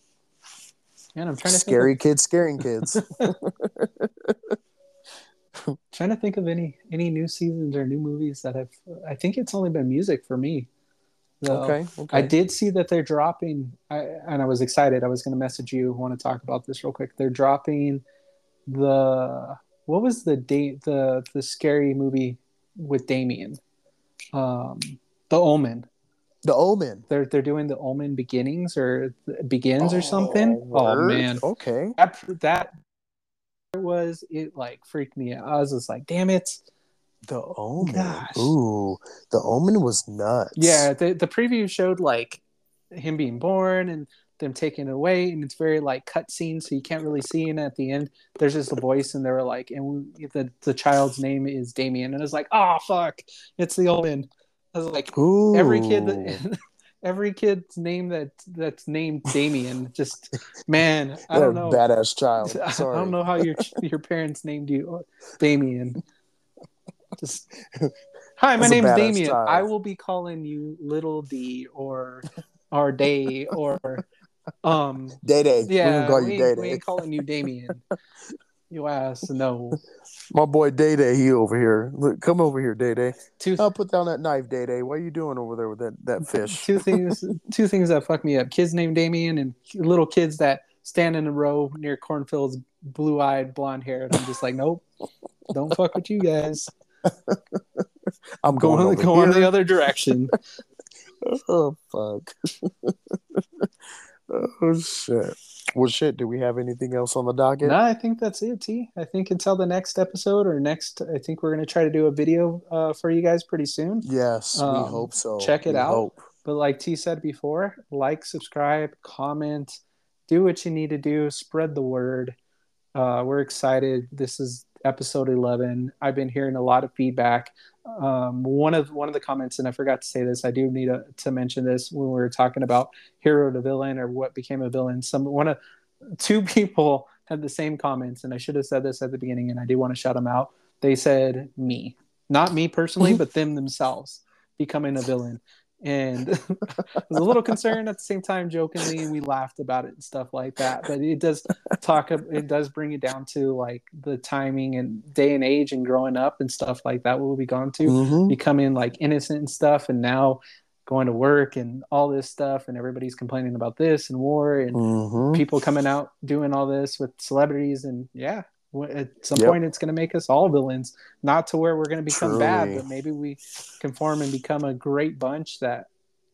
And I'm trying to scary think of... kids scaring kids. Trying to think of any any new seasons or new movies that have. I think it's only been music for me. So okay, okay. I did see that they're dropping, I, and I was excited. I was going to message you. I want to talk about this real quick. They're dropping the what was the date the the scary movie with Damien, um, The Omen. The Omen. They're they're doing The Omen Beginnings or Begins oh, or something. Word? Oh man, okay. That that. was it like freaked me out. I was just like, damn it. The Omen. Gosh. Ooh, The Omen was nuts. Yeah, the the preview showed like him being born and them taking it away, and it's very like cutscene, so you can't really see. And at the end, there's just a voice, and they were like, and we, the the child's name is Damien, and I was like, oh fuck, it's the Omen. I was like, Ooh. every kid that. Every kid's name that that's named Damien, just man, I don't know. Badass child. Sorry. I don't know how your your parents named you Damien. Just Hi, my That's a name's badass Damien. I child. will be calling you Little D or or Day or um Day Day. We're gonna yeah, call you we Day ain't we Day. ain't calling you Damien. You ass no. My boy Day Day, he over here. Look, come over here, Day Day. Two I'll put down that knife, Day Day. What are you doing over there with that, that fish? two things two things that fuck me up. Kids named Damien and little kids that stand in a row near cornfields, blue eyed, blonde haired. I'm just like, nope, don't fuck with you guys. I'm Go going on, over go on the here. other direction. Oh fuck. Oh shit. Well, shit. Do we have anything else on the docket? No, I think that's it, T. I think until the next episode or next, I think we're going to try to do a video uh, for you guys pretty soon. Yes, we Um, hope so. check it We out. hope. But like T said before, like, subscribe, comment, do what you need to do, spread the word. Uh, we're excited. This is episode eleven. I've been hearing a lot of feedback. Um, one of one of the comments, and I forgot to say this, I do need a, to mention this when we were talking about hero to villain or what became a villain. Some one of two people had the same comments, and I should have said this at the beginning, and I do want to shout them out. They said me, not me personally, but them themselves becoming a villain. And I was a little concerned at the same time, jokingly, and we laughed about it and stuff like that. But it does talk, it does bring it down to like the timing and day and age and growing up and stuff like that. What will be gone to Mm-hmm. becoming like innocent and stuff, and now going to work and all this stuff, and everybody's complaining about this and war and Mm-hmm. people coming out doing all this with celebrities. And yeah, at some Yep. point it's going to make us all villains, not to where we're going to become Truly. bad, but maybe we conform and become a great bunch that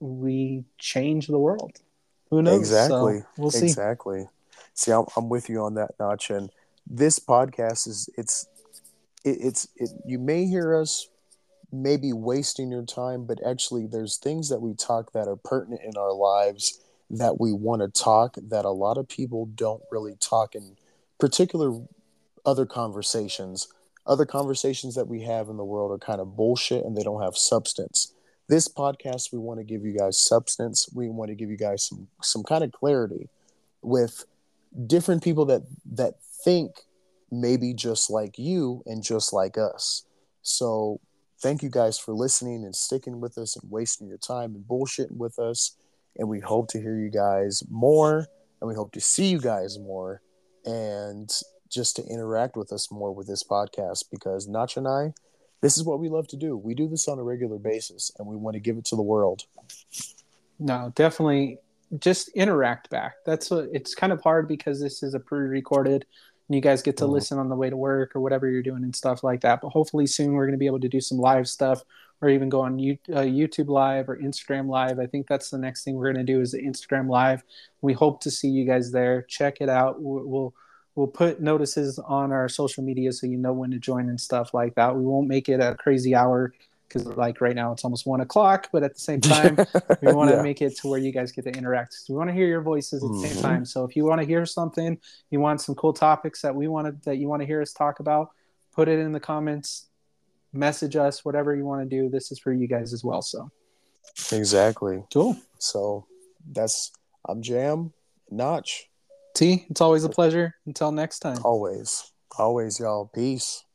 we change the world. Who knows? Exactly. So we'll see. Exactly. See, I'm, I'm with you on that, Notch. And this podcast is it's it, it's it. You may hear us maybe wasting your time, but actually, there's things that we talk that are pertinent in our lives that we want to talk that a lot of people don't really talk in particular other conversations. Other conversations that we have in the world are kind of bullshit and they don't have substance. This podcast, we want to give you guys substance. We want to give you guys some some kind of clarity with different people that that think maybe just like you and just like us. So thank you guys for listening and sticking with us and wasting your time and bullshitting with us. And we hope to hear you guys more, and we hope to see you guys more, and just to interact with us more with this podcast, because Notch and I, this is what we love to do. We do this on a regular basis, and we want to give it to the world. No, definitely just interact back. That's what it's kind of hard because this is a pre-recorded and you guys get to Mhm. listen on the way to work or whatever you're doing and stuff like that. But hopefully soon we're going to be able to do some live stuff or even go on uh, YouTube Live or Instagram Live. I think that's the next thing we're going to do is the Instagram Live. We hope to see you guys there. Check it out. We'll, we'll we'll put notices on our social media so you know when to join and stuff like that. We won't make it a crazy hour because like right now it's almost one o'clock, but at the same time we want to Yeah. make it to where you guys get to interact. So we want to hear your voices at the same Mhm. time. So if you want to hear something, you want some cool topics that we want to, that you want to hear us talk about, put it in the comments, message us, whatever you want to do. This is for you guys as well. So Exactly. cool. So that's I'm Jam, Notch. T, it's always a pleasure. Until next time. Always. Always, y'all. Peace.